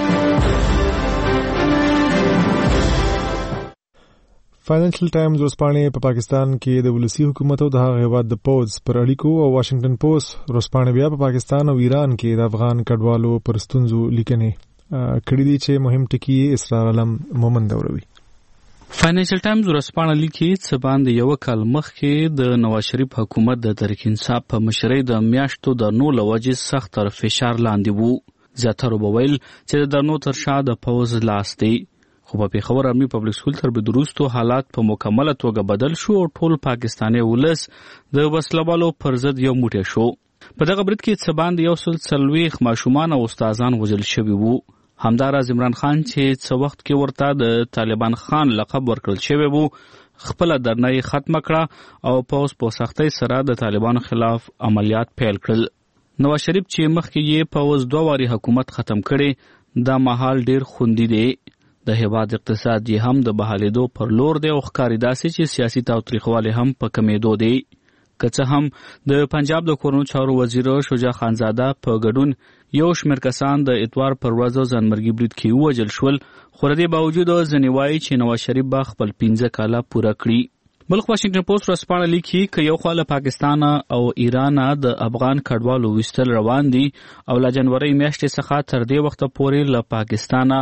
فاینانشل ټایمز ورځپاڼې په پاکستان کې د ولسی حکومت او د هغه هیواد د پوز پر اړیکو او واشنگټن پوسټ ورځپاڼې بیا په پاکستان او ایران کې د افغان کډوالو پر ستونزو لیکنې کړي دي چې مهم ټکي اسرار علم مومند اوروي. فاینانشل ټایمز ورځپاڼه لیکي چې باندې یو کال مخکې د نواز شریف حکومت د تحریک انصاف په مشرۍ د میاشتو د نو لوجې سخت تر فشار لاندې وو. زیاتره وویل چې د نو تر شا د پوز لاس دی، خو په پیښور امني پبلک سکول تر بدروستو حالات په مکمله توګه بدل شو او ټول پاکستاني ولس د وسلوالو پر ضد یو موټی شو. په دغه برید کې څه باندې 140 ماشومان او استادان وژل شوي وو. همداراز عمران خان چې څه وخت کې ورته د طالبان خان لقب ورکړل شوی وو خپل درنۍ ختمه کړه او په سختۍ سره د طالبانو خلاف عملیات پیل کړل. نواز شریف چې مخکې یې په 2 واري حکومت ختم کړي دا مهال ډیر خوندي دی. د هیواد اقتصاد یې هم د بحالېدو پر لور دی او ښکاري داسې چې سیاسي تاوتریخوالی هم په کمېدو دی. که څه هم د پنجاب د کورنیو چارو وزیر شجاع خانزاده په ګډون یو شمېر کسان د اتوار پر ورځ ځانمرګي برید کې ووژل شول، خو د دې باوجود ځینې وایي چې نواز شریف به خپل 15 کاله پوره کړي. بلخ واشنگټن پوسټ ورځپاڼه لیکي که یو خوا له پاکستان او ایران د افغان کډوالو ویستل روان دي او له جنوري میاشتې څخه تر دې وخته پورې له پاکستان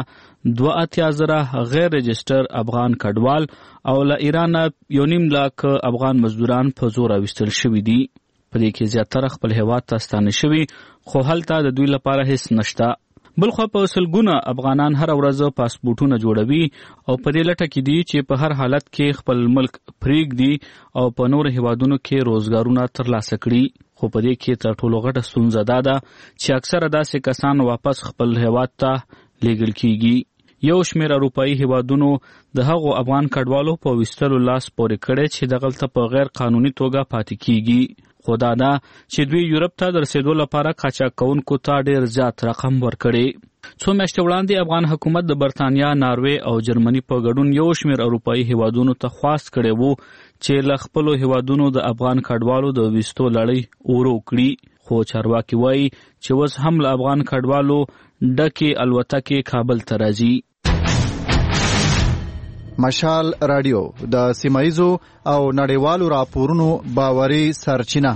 2,000 غیر رجسټر افغان کډوال او له ایران 1.5 لک افغان مزدوران په زور ویستل شوي دي. په دې کې زیاتره خپل هیواد ته ستانه شوي خو هلته د دوی لپاره هیڅ نشته. بلخوا په سلګونه افغانان هر ورځ پاسپورټونه جوړوي او په دې لټه کې دي چې په هر حالت کې خپل ملک پرېږدي او په نور هیوادونو کې روزګارونه ترلاسه کړي. خو په دې کې تر ټولو غټه ستونزه دا ده چې اکثره داسې کسان واپس خپل هیواد ته لیږل کیږي. یو شمېر اروپایي هیوادونو د هغو افغان کډوالو په ویستلو لاس پورې کړی چې دغلته په غیر قانوني توګه پاتې کیږي. خو دا ده چې دوی یورپ ته د رسېدو لپاره قاچاق کوونکو ته ډېر زیات رقم ورکړی. څو میاشتې وړاندې افغان حکومت د برتانیا، ناروې او جرمني په ګډون یو شمېر اروپایي هیوادونو ته خواست کړی وو چې له خپلو هیوادونو د افغان کډوالو د ویستو لړۍ ورو کړي. خو چارواکي وایي چې اوس هم له افغان کډوالو ډکې الوتکې کابل ته راځي. مشال رادیو د سیمایزو او نړیوالو راپورونو باوري سرچینه.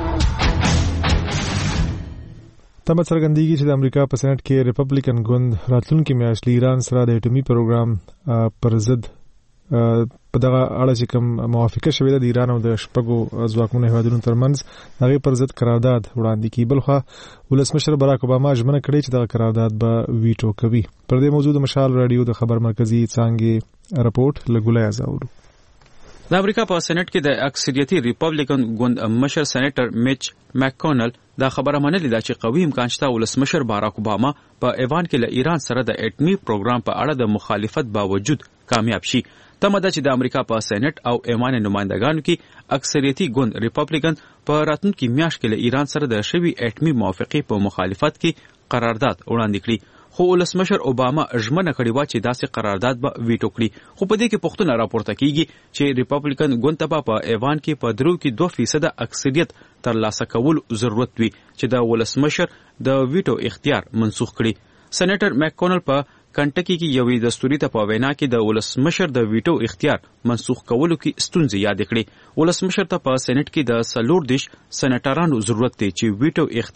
تمه څرګندېږي چې د امریکا په سېنات کې ریپبلیکن ګوند راتلونکي میاشت له ایران سره د اټومي پروګرام پر ضد په دغه اړه چې کوم موافقه شوې ده د ایران او د شپږو ځواکمنو هیوادونو ترمنځ هغې پر ضد قرارداد وړاندې کړي. بلخوا ولسمشر باراک اوباما ژمنه کړې چې دغه قرارداد به ویټو کوي. پر دې موضوع د مشال رادیو د خبر مرکزي څانګې رپورټ له ګولای ازاورو. د امریکا په سېنات کې د اکثریتي ریپبلیکن ګوند مشر سېنیټر میچ مککونل دا خبره منلې ده چې قوي امکان شته ولسمشر باراک اوباما په ایوان کې له ایران سره د اټومي پروګرام په اړه د مخالفت باوجود کامیاب شي. تمه ده چې د امریکا په سېنات او ایوان نمائندګانو کې اکثریتي ګوند ریپبلیکن په راتلونکي میاشت کې له ایران سره د شوي اټومي موافقې په مخالفت کې قرارداد وړاندې کړي. خو ولسمشر اوباما ژمنه کړې وه چې داسې قرارداد به ویټو کړي. خو په دې کې پوښتنه راپورته کیږي چې ریپبلیکن ګوند ته په ایوان کې په درو کې 2% اکثریت ترلاسه کول ضرورت وي چې د ولسمشر د ویټو اختیار منسوخ کړي. سېنیټر مککونل په کنټکی کې یوې دستوري ته په وینا کې د ولسمشر د ویټو اختیار منسوخ کولو کې ستونزې یاد کړې. ولسمشر ته په سېنات کې د 40 سېنیټرانو ضرورت دی چې ویټو اختیار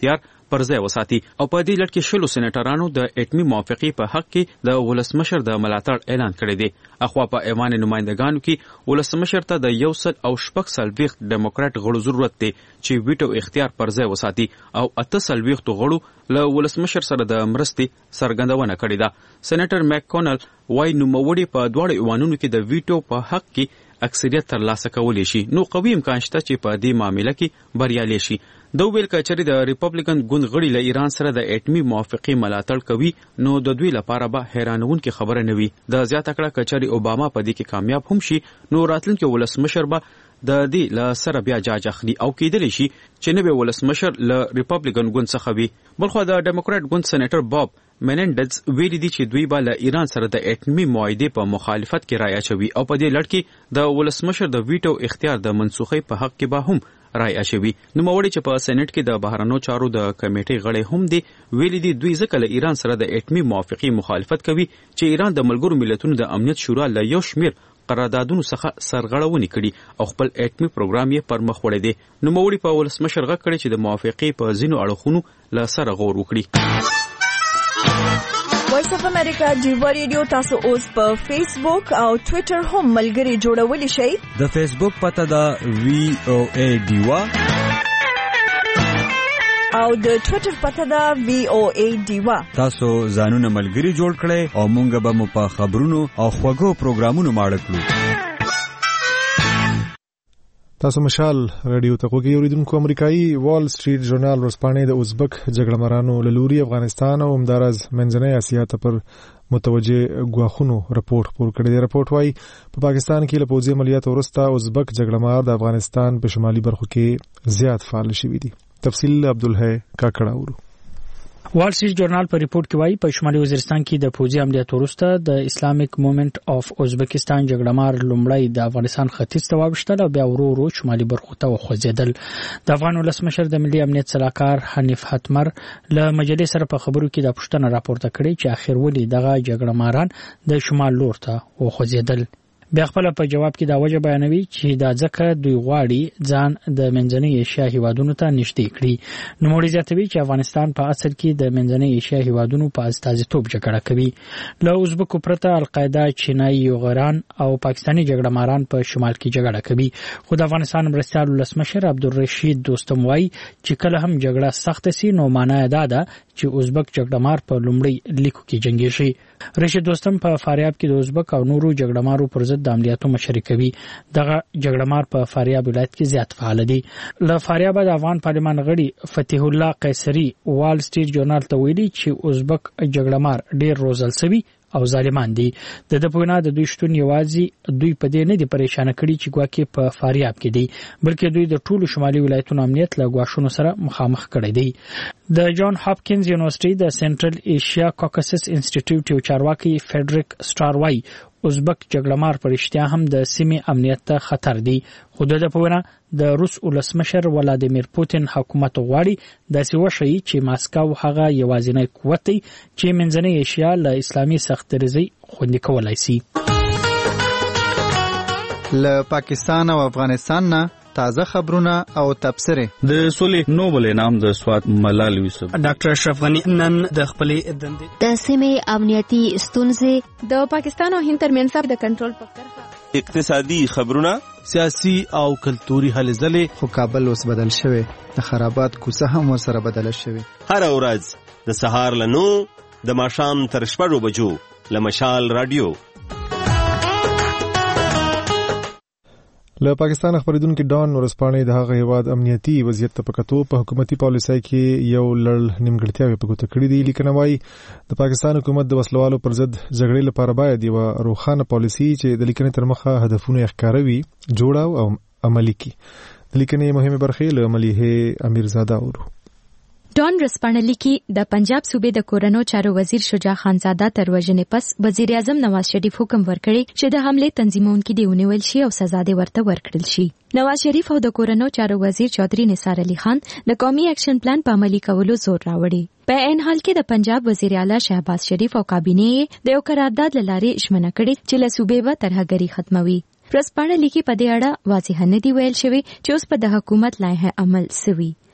پر ځای وساتي او په دې لړ کې 20 سېنیټرانو د اټمي موافقې په حق کې د ولسمشر د ملاتړ اعلان کړی دی. اخوا په ایوان نمائندګانو کې ولسمشر ته د 140 ډیموکراټ غړو ضرورت دی چې ویټو اختیار پر ځای وساتي او 48 غړو له ولسمشر سره د مرستې څرګندونه کړې ده. سېنیټر میککونل وايي نوموړي په دواړو ایوانونو کې د ویټو په حق کې اکثریت ترلاسه کولی شي، نو قوي امکان شته چې په دې معاملې کې بریالي شي. د ویل کچري د ریپبلیکن ګوند غړي له ایران سره د اټمي موافقې ملاتړ کوي، نو د دوی لپاره به حیرانونکې خبره نه وي. د زیاته کړه کچري اوباما په دې کې کامیاب هم شي، نو راتلونکي ولسمشر به د دې له سره بیا جاج اخلي او کېدلی شي چې نوی ولسمشر له ریپبلیکن ګوند څخه وي. بلخو د ډیموکراټ ګوند سېنیټر باب منینډز ویلي دي چې دوی به له ایران سره د اټمي معاهدې په مخالفت کې رایه اچوي او په دې لړ کې د ولسمشر د ویټو اختیار د منسوخۍ په حق کې به هم رایه اچوي. نوموړي چې په سېنات کې د بهرنیو چارو د کمیټې غړي هم دي ویلي دي دوی ځکه له ایران سره د اټمي موافقې مخالفت کوي چې ایران د ملګرو ملتونو د امنیت شورا له یو شمیر قراردادونو څخه سرغړونې کړي او خپل اټمي پروګرام یې پر مخ وړی دی. نوموړي په ولسمشر غږ کړی چې د موافقې په ځینو اړخونو له سره غور وکړي. وایس اف امریکا ډیوا ریډیو تاسو اوس په فیسبوک او ټوئیټر هم ملګري جوړولی شئ. د فیسبوک پته دا VOA ډیوا او د ټوئیټر پته دا VOA ډیوا. تاسو ځانونه ملګري جوړ کړئ او مونږ به مو په خبرونو او خوږو پروګرامونو ماړه کړو. تاسو مشال رادیو ته کوګي اوریدونکو. امریکایي وال سټریټ ژورنال ورځپاڼې د ازبک جګړه مارانو له لوري افغانستان او همدارز منځنۍ اسیا ته پر متوجه غواخونو رپورت خپور کړی دی. رپورت وايي په پاکستان کې له پوځي عملیاتو وروسته ازبک جګړه مار د افغانستان په شمالي برخو کې زیات فعال شوي دي. تفصیل عبدالحی کاکړه ورو. وال سټریټ ژورنال په ریپورت کې وایي په شمالي وزیرستان کې د پوځي عملیاتو وروسته د اسلامیک موومېنټ اف ازبکستان جګړهمار لومړی د افغانستان ختیځ ته واوښتل او بیا ورو ورو شمالي برخو ته وخوځېدل. د افغان ولسمشر د ملي امنیت سلاکار حنیف حتمر له مجلې سره په خبرو کې د پوښتنه راپورته کړې چې اخر ولې دغه جګړهماران د شمال لور ته وخوځېدل. بیا خپل په جواب کې دا وجه بیانوي چې دا ځکه دوی غواړي ځان د منځنۍ ایشیا هیوادونو ته نږدې کړي. نوموړي زیاتوي چې افغانستان په اصل کې د منځنۍ ایشیا هیوادونو په استازیتوب جګړه کوي. له ازبکو پرته القاعده، چینایي یوغران او پاکستاني جګړهماران په شمال کې جګړه کوي. خو د افغانستان مرستیال ولسمشر عبدالرشید دوستم وایي چې کله هم جګړه سخته سي نو معنا دا ده چې ازبک جګړهمار په لومړي لیکو کې جنګیږي. رشید دوستم په فاریاب کې د ازبک او نورو جګړهمارو پر ضد د عملیاتو مشري کوي. دغه جګړهمار په فاریاب ولایت کې زیات فعال دي. له فاریاب د افغان پارلمان غړي فتح الله قیصری وال سټریټ ژورنال ته ویلي چې ازبک جګړهمار ډیر روزل شوی او ظالمان دي. د پوینا د دوی شتون یوازې دوی په دې نه دي پریشان کړي چې ګواکې په فاریاب کې دي، بلکې دوی د ټولو شمالي ولایتونو امنیت له غواښونو سره مخامخ کړي دي. د جان هاپکینز یونیورسيټي د سنټرل ایشیا کوکسس انسټیټیوټ یو چارواکي فیډریک سټار وايي ازبک جګړهمار پر اشتیا هم د سیمې امنیت ته خطر دی. خو د پوینا د روس ولسمشر ولادیمیر پوتین حکومت غواړي داسې وشي چې ماسکو هغه یوازینی قوت دی چې منځنۍ ایشیا له اسلامي سختدریزۍ خوندي کولای شي. له پاکستان او افغانستان نه تازه خبرونه او تبصره. د سولې نوبل انعام د سواد ملال یوسف ډاکټر اشرف غنی نن د خپلې دندې د سیمې امنیتي ستونزې د پاکستان او هند ترمنځ د کنټرول په طرفه اقتصادي خبرونه، سیاسي او کلتوري هلې ځلې. خو کابل اوس بدل شوی، د خرابات کوڅه هم ورسره بدله شوی. هر ورځ د سهار له 9 د ماښام تر 6 بجو له مشال رادیو. له پاکستان خبریدونکو ډان ورځپاڼې د هغه هیواد امنیتي وضعیت په کتو په حکومتي پالیسۍ کې یو لړ نیمګړتیاوې په ګوته کړې دي. لیکنه وايي د پاکستان حکومت د وسلوالو پر ضد جګړې لپاره باید یو روښانه پالیسي چې د لیکنې تر مخه هدفونه ښکاروي جوړه او عملي کړي. د لیکنې مهمه برخې له مليحه امیرزاده ورو. ډان رسپانه لیکي د پنجاب صوبې د کورونو چارو وزیر شجاع خانزاده تر وژنې پس وزیر اعظم نواز شریف حکم ورکړی چې د حمله تنظیمونکو دی ونیول شي او سزا دی ورته ورکړل شي. نواز شریف او د کورونو چارو وزیر چودھری نثار علي خان د قومي اکشن پلان په عملي کولو زور راوړي. په ان حال کې د پنجاب وزیر اعلی شهباز شریف او کابینې د یو قرارداد لارې اشمنه کړي چې له صوبې به ترهګري ختموي. رسپانه لیکي په دې اړه واضح نه دی ویل شوی چې اوس په د حکومت لایحه عمل سوي.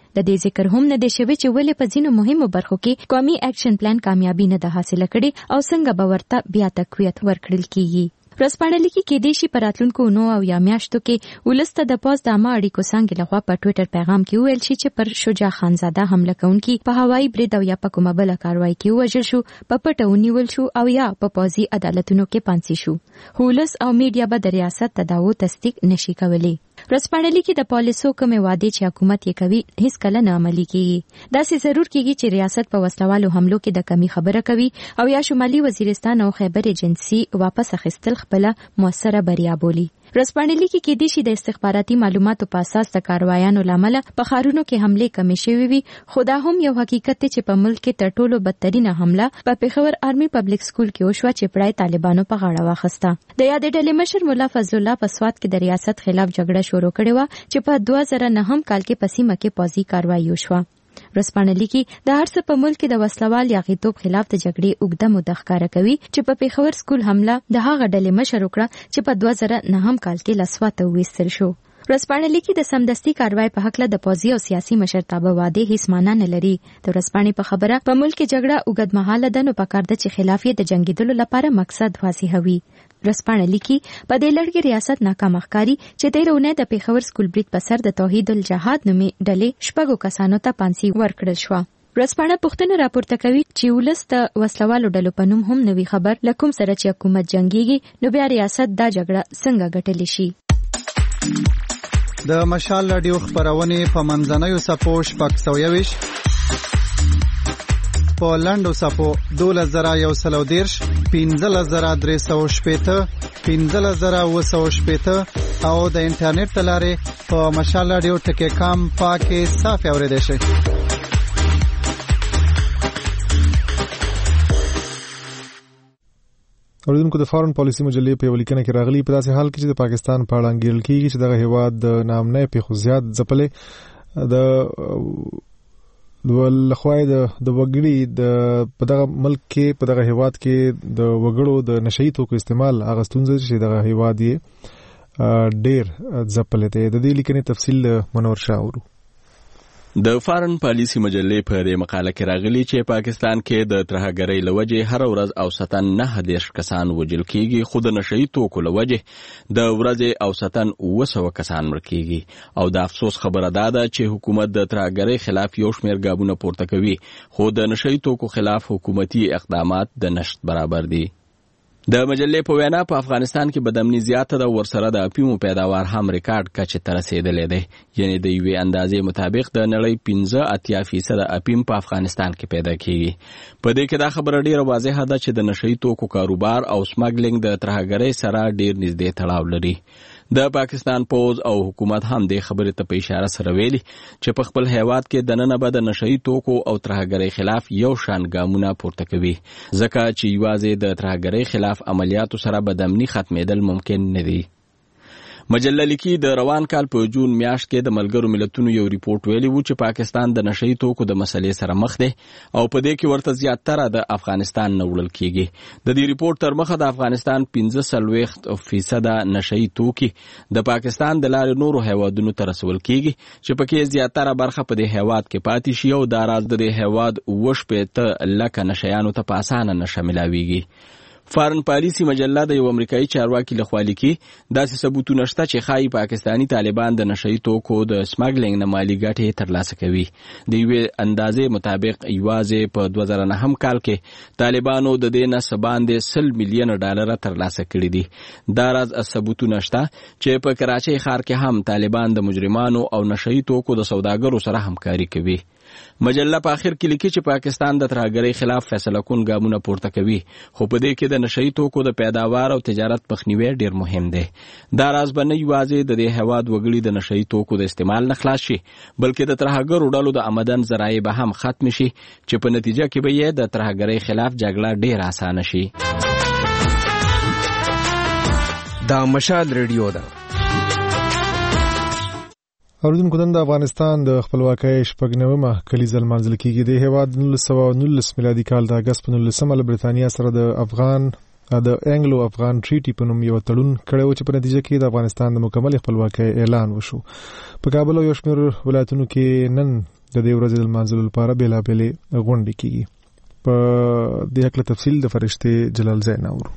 د دې ذکر هم نه دی شوی چې ولې په ځینو مهمو برخو کې قومي اکشن پلان کامیابی نه ده حاصله کړې او څنګه به ورته بیا تقویت ورکړل کیږي. ورځپاڼه لیکي کېدای شي په راتلونکو 9 او یا میاشتو کې ولسته د پوز د عامه اړیکو څانګې لخوا په ټوئیټر پیغام کې ویل شي چې پر شجاع خانزاده حمله کوونکي په هوایي برید او یا په کومه بله کاروایی کې وژل شو، په پټه ونیول شو او یا په پوځي عدالتونو کې پانسي شو. ولس او میډیا به د ریاست تداو تصدیق نشي کولی. ورځپاڼه لیکي د پالیسو کومې وعدې چې حکومت یې کوي هیڅ کله نه عملي کیږي. داسې ضرور کیږي چې ریاست په وسلوالو حملو کې د کمی خبره کوي او یا شمالي وزیرستان او خیبر ایجنسی واپس اخیستل خپل موثره بریا بولي. ورځپاڼه لیکي کېدای شي د استخباراتي معلوماتو په اساس د کاروایانو لامل په ښارونو کې حملې کمې شوې وي، خو دا هم یو حقیقت دی چې په ملک کې تر ټولو بدترینه حمله په پېښور آرمي پبلک سکول کې وشوه چې پړای طالبانو په غاړه واخیسته. د یادې ډلې مشر مولا فضل الله په سوات کې د ریاست خلاف جګړه شروع کړې وه چې په 2009 کال کې په سیمه کې پوځي کاروایی وشوه. ورځپاڼه لیکي د هر څه په ملک کې د وسلوال یا غیتوب خلاف د جګړې اوږده موده ښکاره کوي چې په پېښور سکول حمله د هغه ډلې مشر وکړه چې په 2009 کال کې له سواته وویستل شو. ورځپاڼه لیکي د سمدستي کاروای په حق له د پوځي او سیاسي مشرتابه وعدې هیڅ معنا نه لري. د ورځپاڼې په خبره په ملک کې جګړه اوږدمهاله ده، نو پکار ده چې خلاف یې د جنګیدلو لپاره مقصد واضح وي. ورځپاڼه لیکي په دې لړ کې ریاست ناکام ښکاري چې 13 اونۍ د پېښور سکول برید په سر د توحید الجهاد نومې ډلې شپږو کسانو ته پانسي ورکړل شوه. ورځپاڼه پوښتنه راپورته کوي چې ولس د وسلوالو ډلو په نوم هم نوي خبر له کوم سره چې حکومت جنګيږي نو بیا ریاست دا جګړه څنګه ګټلی شي. د مشال رادیو خبرونه په منځنوي صفو شپږ 120 په لنډو صفو 12130 15310 15710 او د انټرنیټ تلاره په mashalradio.com پاکه صاف اوریدئ شئ. اوریدونکو د فارن پالیسی مجلې په ولیکنه کې راغلي په داسې حال کې چې د پاکستان په اړه انګیرل کیږي چې دغه هیواد د نامنه په خو زیات ځپلې د ولخوای د وګړي د په دغه ملک کې په دغه هیواد کې د وګړو د نشئی توکو استعمال هغه ستونزې چې دغه هیواد یې ډېر ځپلې ده. د دې لیکنې تفصیل منور شاه اورو. د فارن پالیسی مجلې په مقاله کې راغلي چې پاکستان کې د ترهګرۍ لوجې هر ورځ اوسطاً 9 کسان وژل کیږي، خو د نشئی توکو لوجې د ورځې اوسطاً 200 کسان مړ کیږي. او د افسوس خبره ده چې حکومت د ترهګرۍ خلاف یو شمېر ګامونه پورته کوي، خو د نشئی توکو خلاف حکومتي اقدامات د نشت برابر دي. د مجلې په وینا په افغانستان کې بدامني زیاته ده، ورسره د اپیمو پیداوار هم ریکارډ کچې ته رسیدلی دی. یعنی د یوې اندازې مطابق د نړۍ 15% اپیم په افغانستان کې پیدا کیږي. په دې کې دا خبره ډیره واضحه ده چې د نشئی توکو کاروبار او سمګلینګ د ترهګرۍ سره ډیر نږدې تړاو لري. د پاکستان پوز او حکومت هم د خبرې ته په اشاره سره ویلي چې په خپل هیواد کې د نن به د نشئی توکو او ترهګرۍ خلاف یو شان ګامونه پورته کوي، ځکه چې یوازې د ترهګرۍ خلاف عملیاتو سره بدامني ختمېدل ممکن نه دي. مجله لیکي د روان کال په جون میاشت کې د ملګرو ملتونو یو ریپورت ویلی و چې پاکستان د نشئی توکو د مسلې سره مخ دی او په دې کې ورته زیاتره د افغانستان نه وړل کیږي. د دې ریپورت تر مخه د افغانستان 15% نشئی توکي د پاکستان د لارې نورو هیوادونو ته رسول کیږي چې پکې زیاتره برخه په دې هیواد کې پاتې شي او دا راز د دې هیواد 80 لکه نشیانو ته په اسانه نشه ملاویږي. فارن پالیسی مجله د یو امریکایي چارواکي لخوا لیکي داسې ثبوتونه شته چې ښایي پاکستانی طالبان د نشئی توکو د سمګلینګ نه مالي ګټې ترلاسه کوي. د یوې اندازې مطابق یوازې په 2009 کال کې طالبانو د دې نه څه باندې $100 ملیون ترلاسه کړي دي. دا راز ثبوتونه شته چې په کراچۍ ښار کې هم طالبان د مجرمانو او نشئی توکو د سوداګرو سره همکاري کوي. مجله په اخر کې لیکي چې پاکستان د ترهګرۍ خلاف فیصله کون ګامونه پورته کوي، خو په دې کې د نشئی توکو د پیداوار او تجارت مخنیوی ډیر مهم دی. دا راز به نه یوازې د دې هیواد وګړي د نشئی توکو د استعمال نه خلاص شي، بلکې د ترهګرو ډلو د آمدن ذرایع به هم ختم شي چې په نتیجه کې به یې د ترهګرۍ خلاف جګړه ډیر اسانه شي. دا مشال ریډیو ده. اوریدونکو نن د افغانستان د خپلواکۍ شپږنیمه کلیزه لمانځل کیږي. د هیواد 1919 میلادي کال د اگست په 19 له برتانیا سره د انګلو افغان ټریټي په نوم یو تړون کړی و چې په نتیجه کې د افغانستان د مکمل خپلواکۍ اعلان وشو. په کابل او یو شمېر ولایتونو کې نن د دې ورځې د لمانځلو لپاره بېلابېلې غونډې کیږي. په دې هکله تفصیل د فرشتې جلال زین اورو.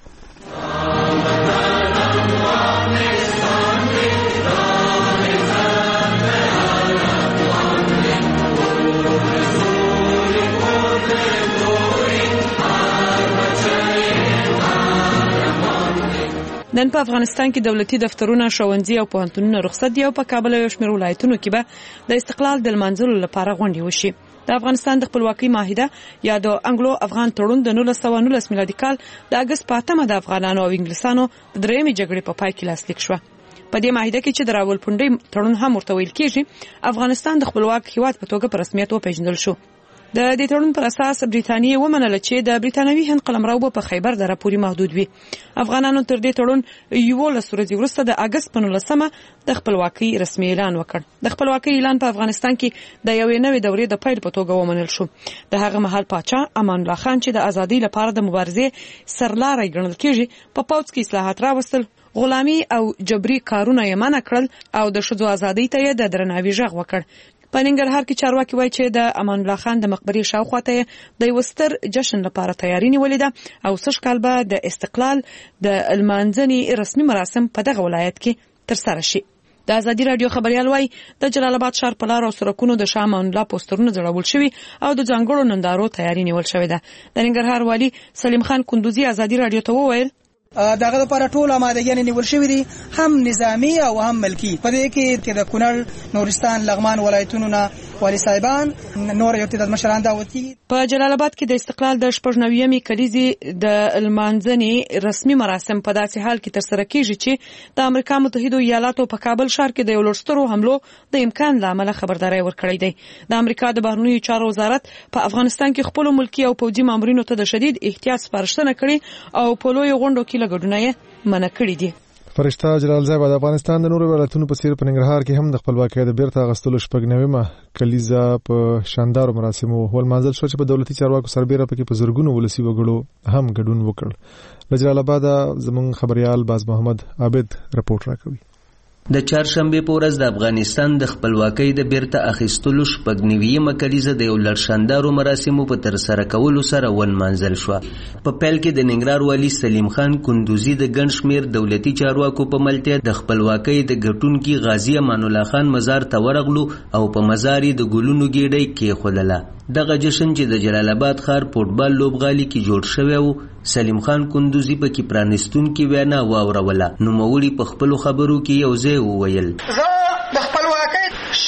نن په افغانستان کې دولتي دفترونه، ښوونځي او پوهنتونونه رخصت دي او په کابل او شمېر ولایتونو کې به د استقلال د لمانځلو لپاره غونډې وشي. د افغانستان د خپلواکۍ معاهده یا د انګلو افغان تړون د 1919 میلادي کال د اگست په 8 د افغانانو او انګلیسانو د درېمې جګړې په پای کې لاسلیک شوه. په دې معاهده کې چې د راولپنډۍ تړون هم ورته ویل کېږي، افغانستان د خپلواک هېواد په توګه په رسمیت وپېژندل شو. د دې تړون پر اساس بریتانیې ومنله چې د بریتانوي هند قلمرو به په خیبر دره پورې محدود وي. افغانانو تر دې تړون 11 ورځې وروسته د اگست په 19 د خپلواکۍ رسمي اعلان وکړ. د خپلواکۍ اعلان په افغانستان کې د یوې نوې دورې د پیل په توګه ومنل شو. د هغه مهال پاچا امان الله خان چې د ازادۍ لپاره د مبارزې سرلاری ګڼل کېږي، په پوځ کې اصلاحات راوستل، غلامي او جبري کارونه یې منع کړل او د ښځو ازادۍ ته یې د درناوي غږ وکړ. په ننګرهار کې چارواکي وایي چې د امان الله خان د مقبرې شاوخوا ته د یو ستر جشن لپاره تیاری نیولې ده او سږ کال به د استقلال د لمانځنې رسمي مراسم په دغه ولایت کې ترسره شي. د ازادي رادیو خبريال وایي د جلال آباد ښار په لار او سړکونو د شاه امان الله پوسټرونه ځړول شوي او د ځانګړو نندارو تیاری نیول شوې ده. د ننګرهار والي سلیم خان کندوزي ازادي رادیو ته وویل دغه لپاره ټول آمادګۍ نیول شوې دي، هم نظامی او هم ملکی. په دې کې د کونړ، نورستان، لغمان ولایتونو نه والی صاحبان، نور یو تعداد مشران دعوت کیږي. په جلال آباد کې د استقلال د 89مې کلیزې د لمانځنې رسمي مراسم په داسې حال کې ترسره کیږي چې د امریکا متحده ایالاتو په کابل ښار کې د یو لوړسترو حملو د امکان له امله خبرداری ورکړی دی. د امریکا د بهرنیو چارو وزارت په افغانستان کې خپل ملکی او پوځي مامورینو ته د شدید احتیاط سپارښتنه کړې او په لوی غونډو کې لګډونه یې منع کړي دي. فرشته جلال زیب د افغانستان د نورو ولایتونو په څیر په ننګرهار کې هم د خپلواکۍ د بیرته اخیستلو 89مه کلیزه په شاندارو مراسمو ولمانځل شو چې په دولتي چارواکو سربېره پکې په زرګونو ولسی وګړو هم ګډون وکړ. له جلال آباد زموږ خبريال باز محمد عابد رپورټ راکوي. د چهارشنبه په ورځ د افغانستان د خپلواکۍ د بیرته اخیستلو 89مه کلیزه د یو لړشاندارو مراسمو په ترسره کولو سره ونمانځل شو. په پیل کې د ننګرهار والي سلیم خان کندوزي د ګڼ شمېر دولتي چارواکو په ملتیا د خپلواکۍ د ګټونکي غازی امان الله خان مزار ته ورغلو او په مزار د ګلونو ګېډۍ کېښودله. دغه جشن چې د جلال آباد ښار فوټبال لوبغالي کې جوړ شوی و، سلیم خان کندوزي پکې پرانستونکي وینا واوروله. نوموړي په خپلو خبرو کې یو ځای وویل: زه د خپلواکۍ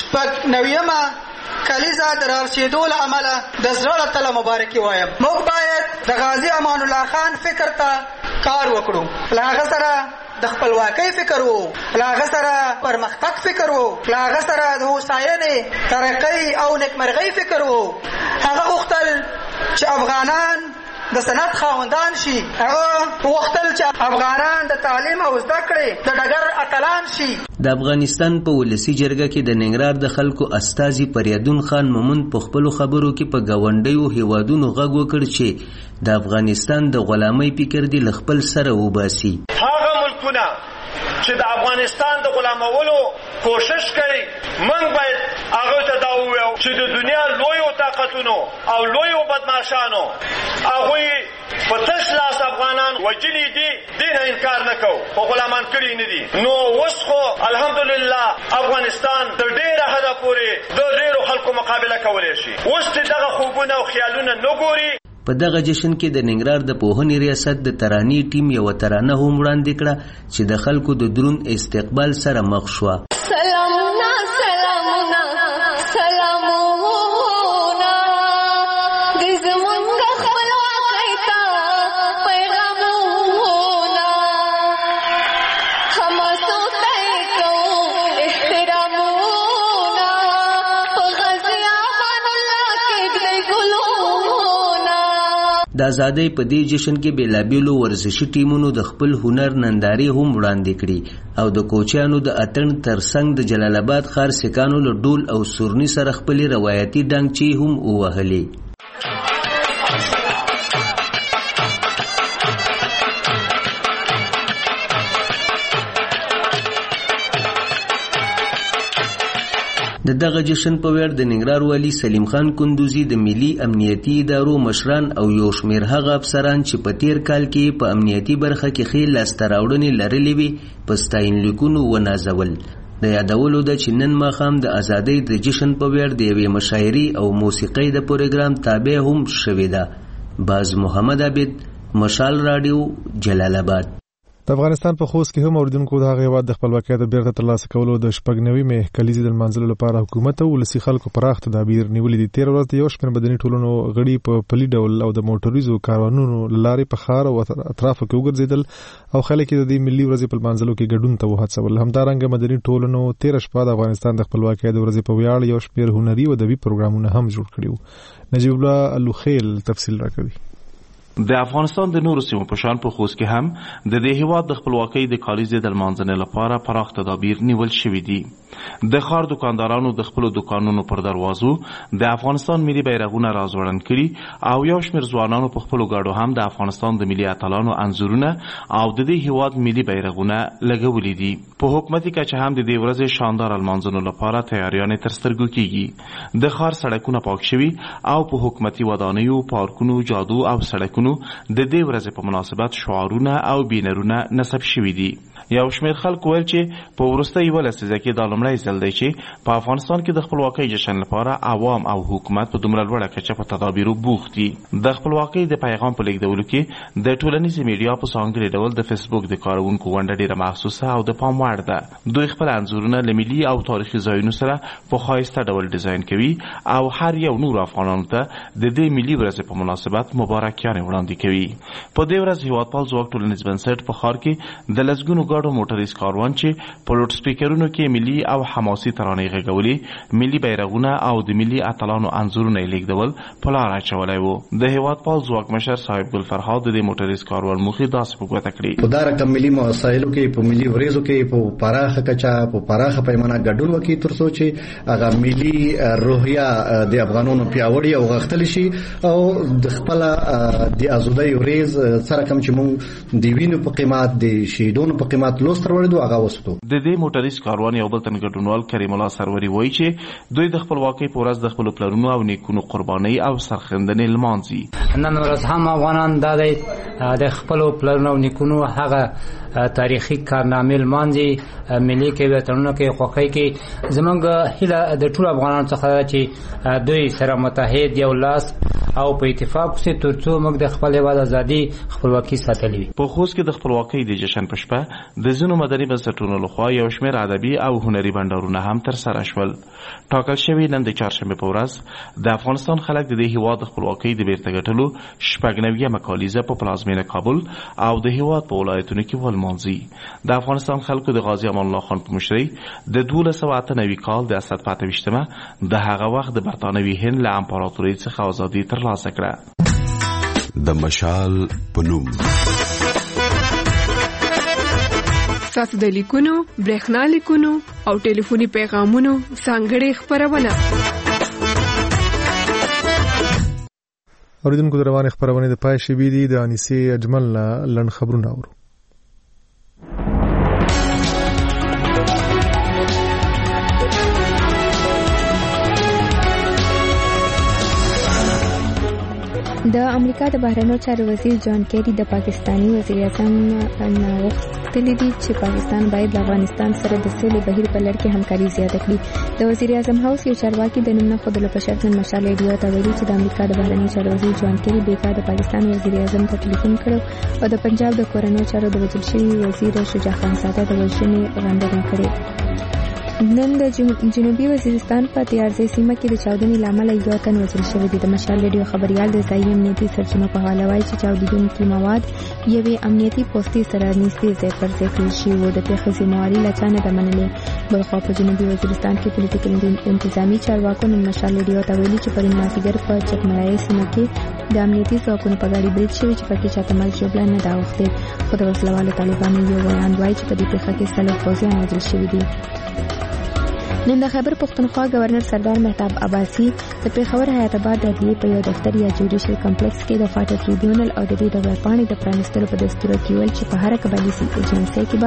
89مه کلیزه د رارسېدو له امله د زړه تله مبارکي وایم. موږ باید د غازی امان الله خان فکر ته کار وکړو، له هغه سره د خپلواکۍ فکر وو، له هغه سره پرمختګ فکر وو، له هغه سره د هوساینې، ترقۍ او نیکمرغۍ فکر وو. هغه غوښتل چې افغانان د صنعت خاوندان شي، هغه غوښتل چې افغانان د تعلیم او زده کړې د ډګر اتلان شي. د افغانستان په ولسی جرګه کې د ننګرهار د خلکو استازي پریادون خان مومند په خپلو خبرو کې په گاونډیو هیوادونو غږ وکړ چې د افغانستان د غلامۍ فکر دی له خپل سره وباسي. هغه ملکونه چې د افغانستان د غلامولو کوشش کوي، موږ باید هغه ته دا ووایو چې د دنیا لویو طاقتونو او لویو بدمعشانو هغوی په تش لاس افغانان وجلي دي، دې نه انکار نه کوو، خو غلامان کړي نه دي. نو اوس خو الحمدلله افغانستان تر ډېره حده پورې د ډېرو خلکو مقابله کولی شي. اوس چې دغه خوبونه او خیالونه نه ګوري. په دغه جشن کې د ننګرهار د پوهنې ریاست د ترانې ټیم یو ترانه هم وړاندې کړه چې د خلکو د درون استقبال سره مخ شو. سلامونه سلامونه سلامونه د زمونږ خپلواکۍ ته پیغامونه حماسو ته یې کوو احترامونه په غازي امان الله کې د ګلونه. د ازادۍ په دې جشن کې بیلابیلو ورزشي ټیمونو د خپل هنر نندارې هم وړاندې کړي او د کوچیانو د اتڼ ترڅنګ د جلال آباد ښار سکانو له ډول او سورني سره خپلې روایتي ډنګچې هم ووهلې. د د دغه جشن په ویاړ د ننګرهار والي سلیم خان کندوزي د ملي امنیتي ادارو مشران او یو شمېر هغه افسران چې په تیر کال کې په امنیتي برخه کې ښې لاسته راوړنې لرلې وي په ستاینلیکونو ونازول. د یادولو ده چې نن ماښام د ازادۍ د جشن په ویاړ د یوې مشاعرې او موسیقۍ د پروګرام تابع هم شوې ده. باز محمد عابد، مشال رادیو، جلال آباد. د افغانستان په خوست کې هم اوریدونکو د هغه هیواد د خپلواکۍ د بیرته ترلاسه کولو د 96مې کلیزې د لمانځلو لپاره حکومت او ولسي خلکو پراخ تدابیر نیولې دي. تیر ورځ یو شمېر مدني ټولنو غړي په پلي ډول او د موټریزو کاروانونو لارې په ښار او اطرافو کې وګرځېدل او خلک د دې ملي ورځې په لمانځلو کې ګډون ته وهڅول. همدارنګه مدني ټولنو تیر شپه د افغانستان د خپلواکۍ د ورځې په ویاړ یو شمېر هنري او ادبي پروګرامونه هم جوړ کړي وو. نجیب الله الوخیل تفصیل راکوي. د افغانستان د نورو سیمو په شان په خوست کې هم د دې هیواد د خپلواکۍ د کالیزې د لمانځنې لپاره پراخ تدابیر نیول شوي دي. د ښار دکاندارانو د خپلو دکانونو پر دروازو د افغانستان ملي بیرغونه راځوړند کړي او یو شمېر ځوانانو په خپلو ګاډو هم د افغانستان د ملي اتلانو انځورونه او د دې هیواد ملي بیرغونه لګولي دي. په حکومتي کچه هم د دې ورځې شاندار لمانځنو لپاره تیاریانې ترسترګو کیږي. د ښار سړکونه پاک شوي او په حکومتي ودانیو، پارکونو، جادو او سړکونو د دې ورځې په مناسبت شعارونه او بینرونه نصب شوي دي. یو شمېر خلک ویل چې په وروستۍ 11 لسیزه کې دا لومړی ځل دی چې په افغانستان کې د خپلواکۍ جشن لپاره عوام او حکومت په دومره لوړه کچه په تدابیرو بوخت دي. د خپلواکۍ د پیغام په لیږدولو کې د ټولنیزې میډیا په ځانګړي ډول د فیسبوک د کارونکو ونډه ډېره محسوسه او د پام وړ ده. دوی خپل انځورونه له ملي او تاریخي ځایونو سره په ښایسته ډول ډیزاین کوي او هر یو نور افغانانو ته د دې ملي ورځې په مناسبت مبارکیانې وړاندې کوي. په دې ورځ هیوادپال ځواک ټولنیز بنسټ په ښار کې د لسګونو ګاډو موټریز کاروان چې په لوډ سپیکرونو کې ملي او حماسي ترانې غږولې، ملي بیرغونه او د ملي اتلانو انځورونه یې لیږدول په لار اچولی و. د هیوادپال ځواک مشر صاحب ګل فرهاد د دې موټریز کاروان موخې داسې په ګوته کړي. په دا رقم ملي مسایلو کې په ملي ورځو کې په پراخه کچه په پراخه پیمانه ګډون وکړي تر څو چې هغه ملي روحیه د افغانانو پیاوړي او غښتلي شي او د خپل د ازادۍ ورځ سره کوم چې موږ د وینو په قیمت د شهیدانو په قیمت لوستر وړو هغه وساتو. د دې موټریز کاروان یو بل تن ګډونوال کریم الله سروري وایي چې دوی د خپلواکۍ په ورځ د خپلو پلرونو او نیکونو قربانۍ او سرښندنې لمانځي. نن ورځ هم افغانان د خپلو پلرونو او نیکونو هغه تاریخي کارنامې لمانځي، ملي کې وطنونو کې خوښۍ کې. زموږ هیله د ټولو افغانانو څخه چې دوی سره متحد یو لاس او په اتفاق سره ترڅو موږ د خپل هیواد ازادي خپلواکي ساتلې وي. په خوست کې د خپلواکۍ د جشن په شپه د ځینو مدني بنسټونو لخوا یو شمېر ادبي او هنري بنډارونه هم ترسره شول. ټاکل شوي نن د چهارشنبې په ورځ د افغانستان خلک د دې هیواد د خپلواکۍ د بیرته ګټلو 96مه کالیزه په پلازمینه کابل او د هیواد په ولایتونو کې ولمانځي. د افغانستان خلکو د غازي امان الله خان په مشرۍ د 1298 کال د اسد په 28مه د هغه وخت د برتانوي هند له امپراتورۍ څخه ازادي ترلاسه کړه. د مشال پنوم ستاسو د لیکونو، برېښنا لیکونو او ټلیفوني پیغامونو ځانګړې خپرونه. اوریدونکو د روانې خپرونې د پای شوي دي. د انیسې اجمل نه لنډ خبرونه اورو. د امریکا د بهرنیو چارو وزیر جان کیری د پاکستانی وزیر اعظم غوښتلي دي چې پاکستان باید له افغانستان سره د سولې بهیر په لړ کې همکاري زیاته کړي. د وزیر اعظم هاوس یو چارواکي د نوم نه ښودلو په شرط نن مشال ریډیو ته ویلي چې د امریکا د بهرنیو چارو وزیر جان کیری بیګا د پاکستان وزیر اعظم ته ټلیفون کړو او د پنجاب د کورنیو چارو د وزیر شوي وزیر شجاع خانزاده د وژنې غندنه کړې. نن د جنوبي وزیرستان په تیارځای سیمه کې د چاودنې لامل یو تن وژل شوی دی. د مشال ریډیو خبريال د ځایي امنیتي سرچینو په حواله وایي چې چاودیدونکي مواد یوې امنیتي پوستې سره نږدې ځای پر ځای کړل شوي وو. د پیښې ذمہواري له چا نه ده منلې. بلخوا په جنوبي وزیرستان کې پولیټیکل انتظامي چارواکو نن مشال ریډیو ته ویلي چې پرون مازدیګر په چکملای سیمه کې د امنیتي ځواکونو په ګاډي برید شوی چې پکې چاته مرګ ژوبله نه ده اوښتې. خو د وسلوالو طالبانو یو ویاند وایي چې په دې پیښه کې 4 پوځیان وژل شوي دي. نن د خیبر پښتونخوا گورنر سردار مهتاب عباسي د پیښور حیات آباد د عدلیې په یو دفتر یا جوډیشل کمپلیکس کې د فاټا ټریبیونل او د دې د ویبپاڼې د پرانیستلو په دستور کې ویل چې په هر قبایلي ایجنسۍ کې به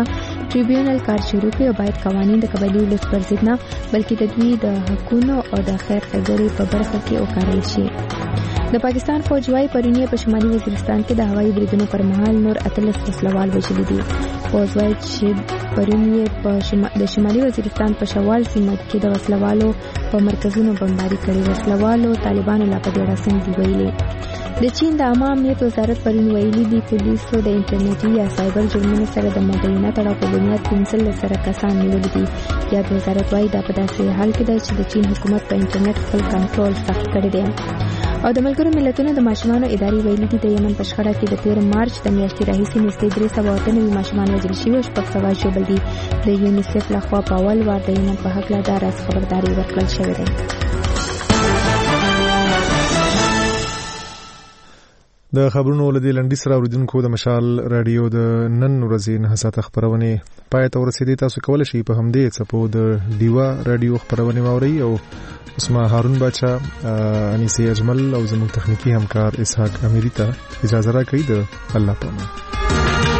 ټریبیونل کار شروع کړ او باید قوانين د قبایلی ولس پر ضد نه بلکې د دوی د حقوقو او د خیر ښېګڼې په برخه کې وکارول شي. د پاکستان فوج وايي پرونی په شمالي وزیرستان کې د هوایي بریدونو پر مهال نور 18 وسلوال وژلي دي. فوج وايي چې پرونی د شمالي وزیرستان په شوال سیمه کې د وسلوالو په مرکزونو بمباري کړې. وسلوالو طالبانو لا په دې رسم دی ویلي. د چین د عامه امنیت وزارت پرون ویلي دی پولیسو د انټرنیټي یا سایبر جرمونو سره د مبینه تړاو په بنیاد 15 سره کسان نیولي دي. یاد وزارت وايي دا په داسې حال کې ده چې د چین حکومت په انټرنیټ خپل کنټرول سخت کړی دی. او د ملګرو ملتونو د ماشومانو ادارې ویلي دي د یمن په شخړه کې د 13 مارچ د میاشتې راهیسې نږدې 398 ماشومان وژل شوي او 600 ژوبل دي. د یونیسف لخوا په اول وار د یمن په هکله دا راز خبرداري ورکړل شوې ده. د خبرونو لدی لنډی سره اوریدونکو د مشال رادیو د نن ورځې نه ساته خبرونه پای ته ورسېدي. تاسو کولای شئ په همدې څپو د دیوا رادیو خبرونه واورئ او اسما هارون باچا انیسی اجمل او زموږ تخنیکی همکار اسحاق امیری ته اجازه راکړئ. د الله پامان.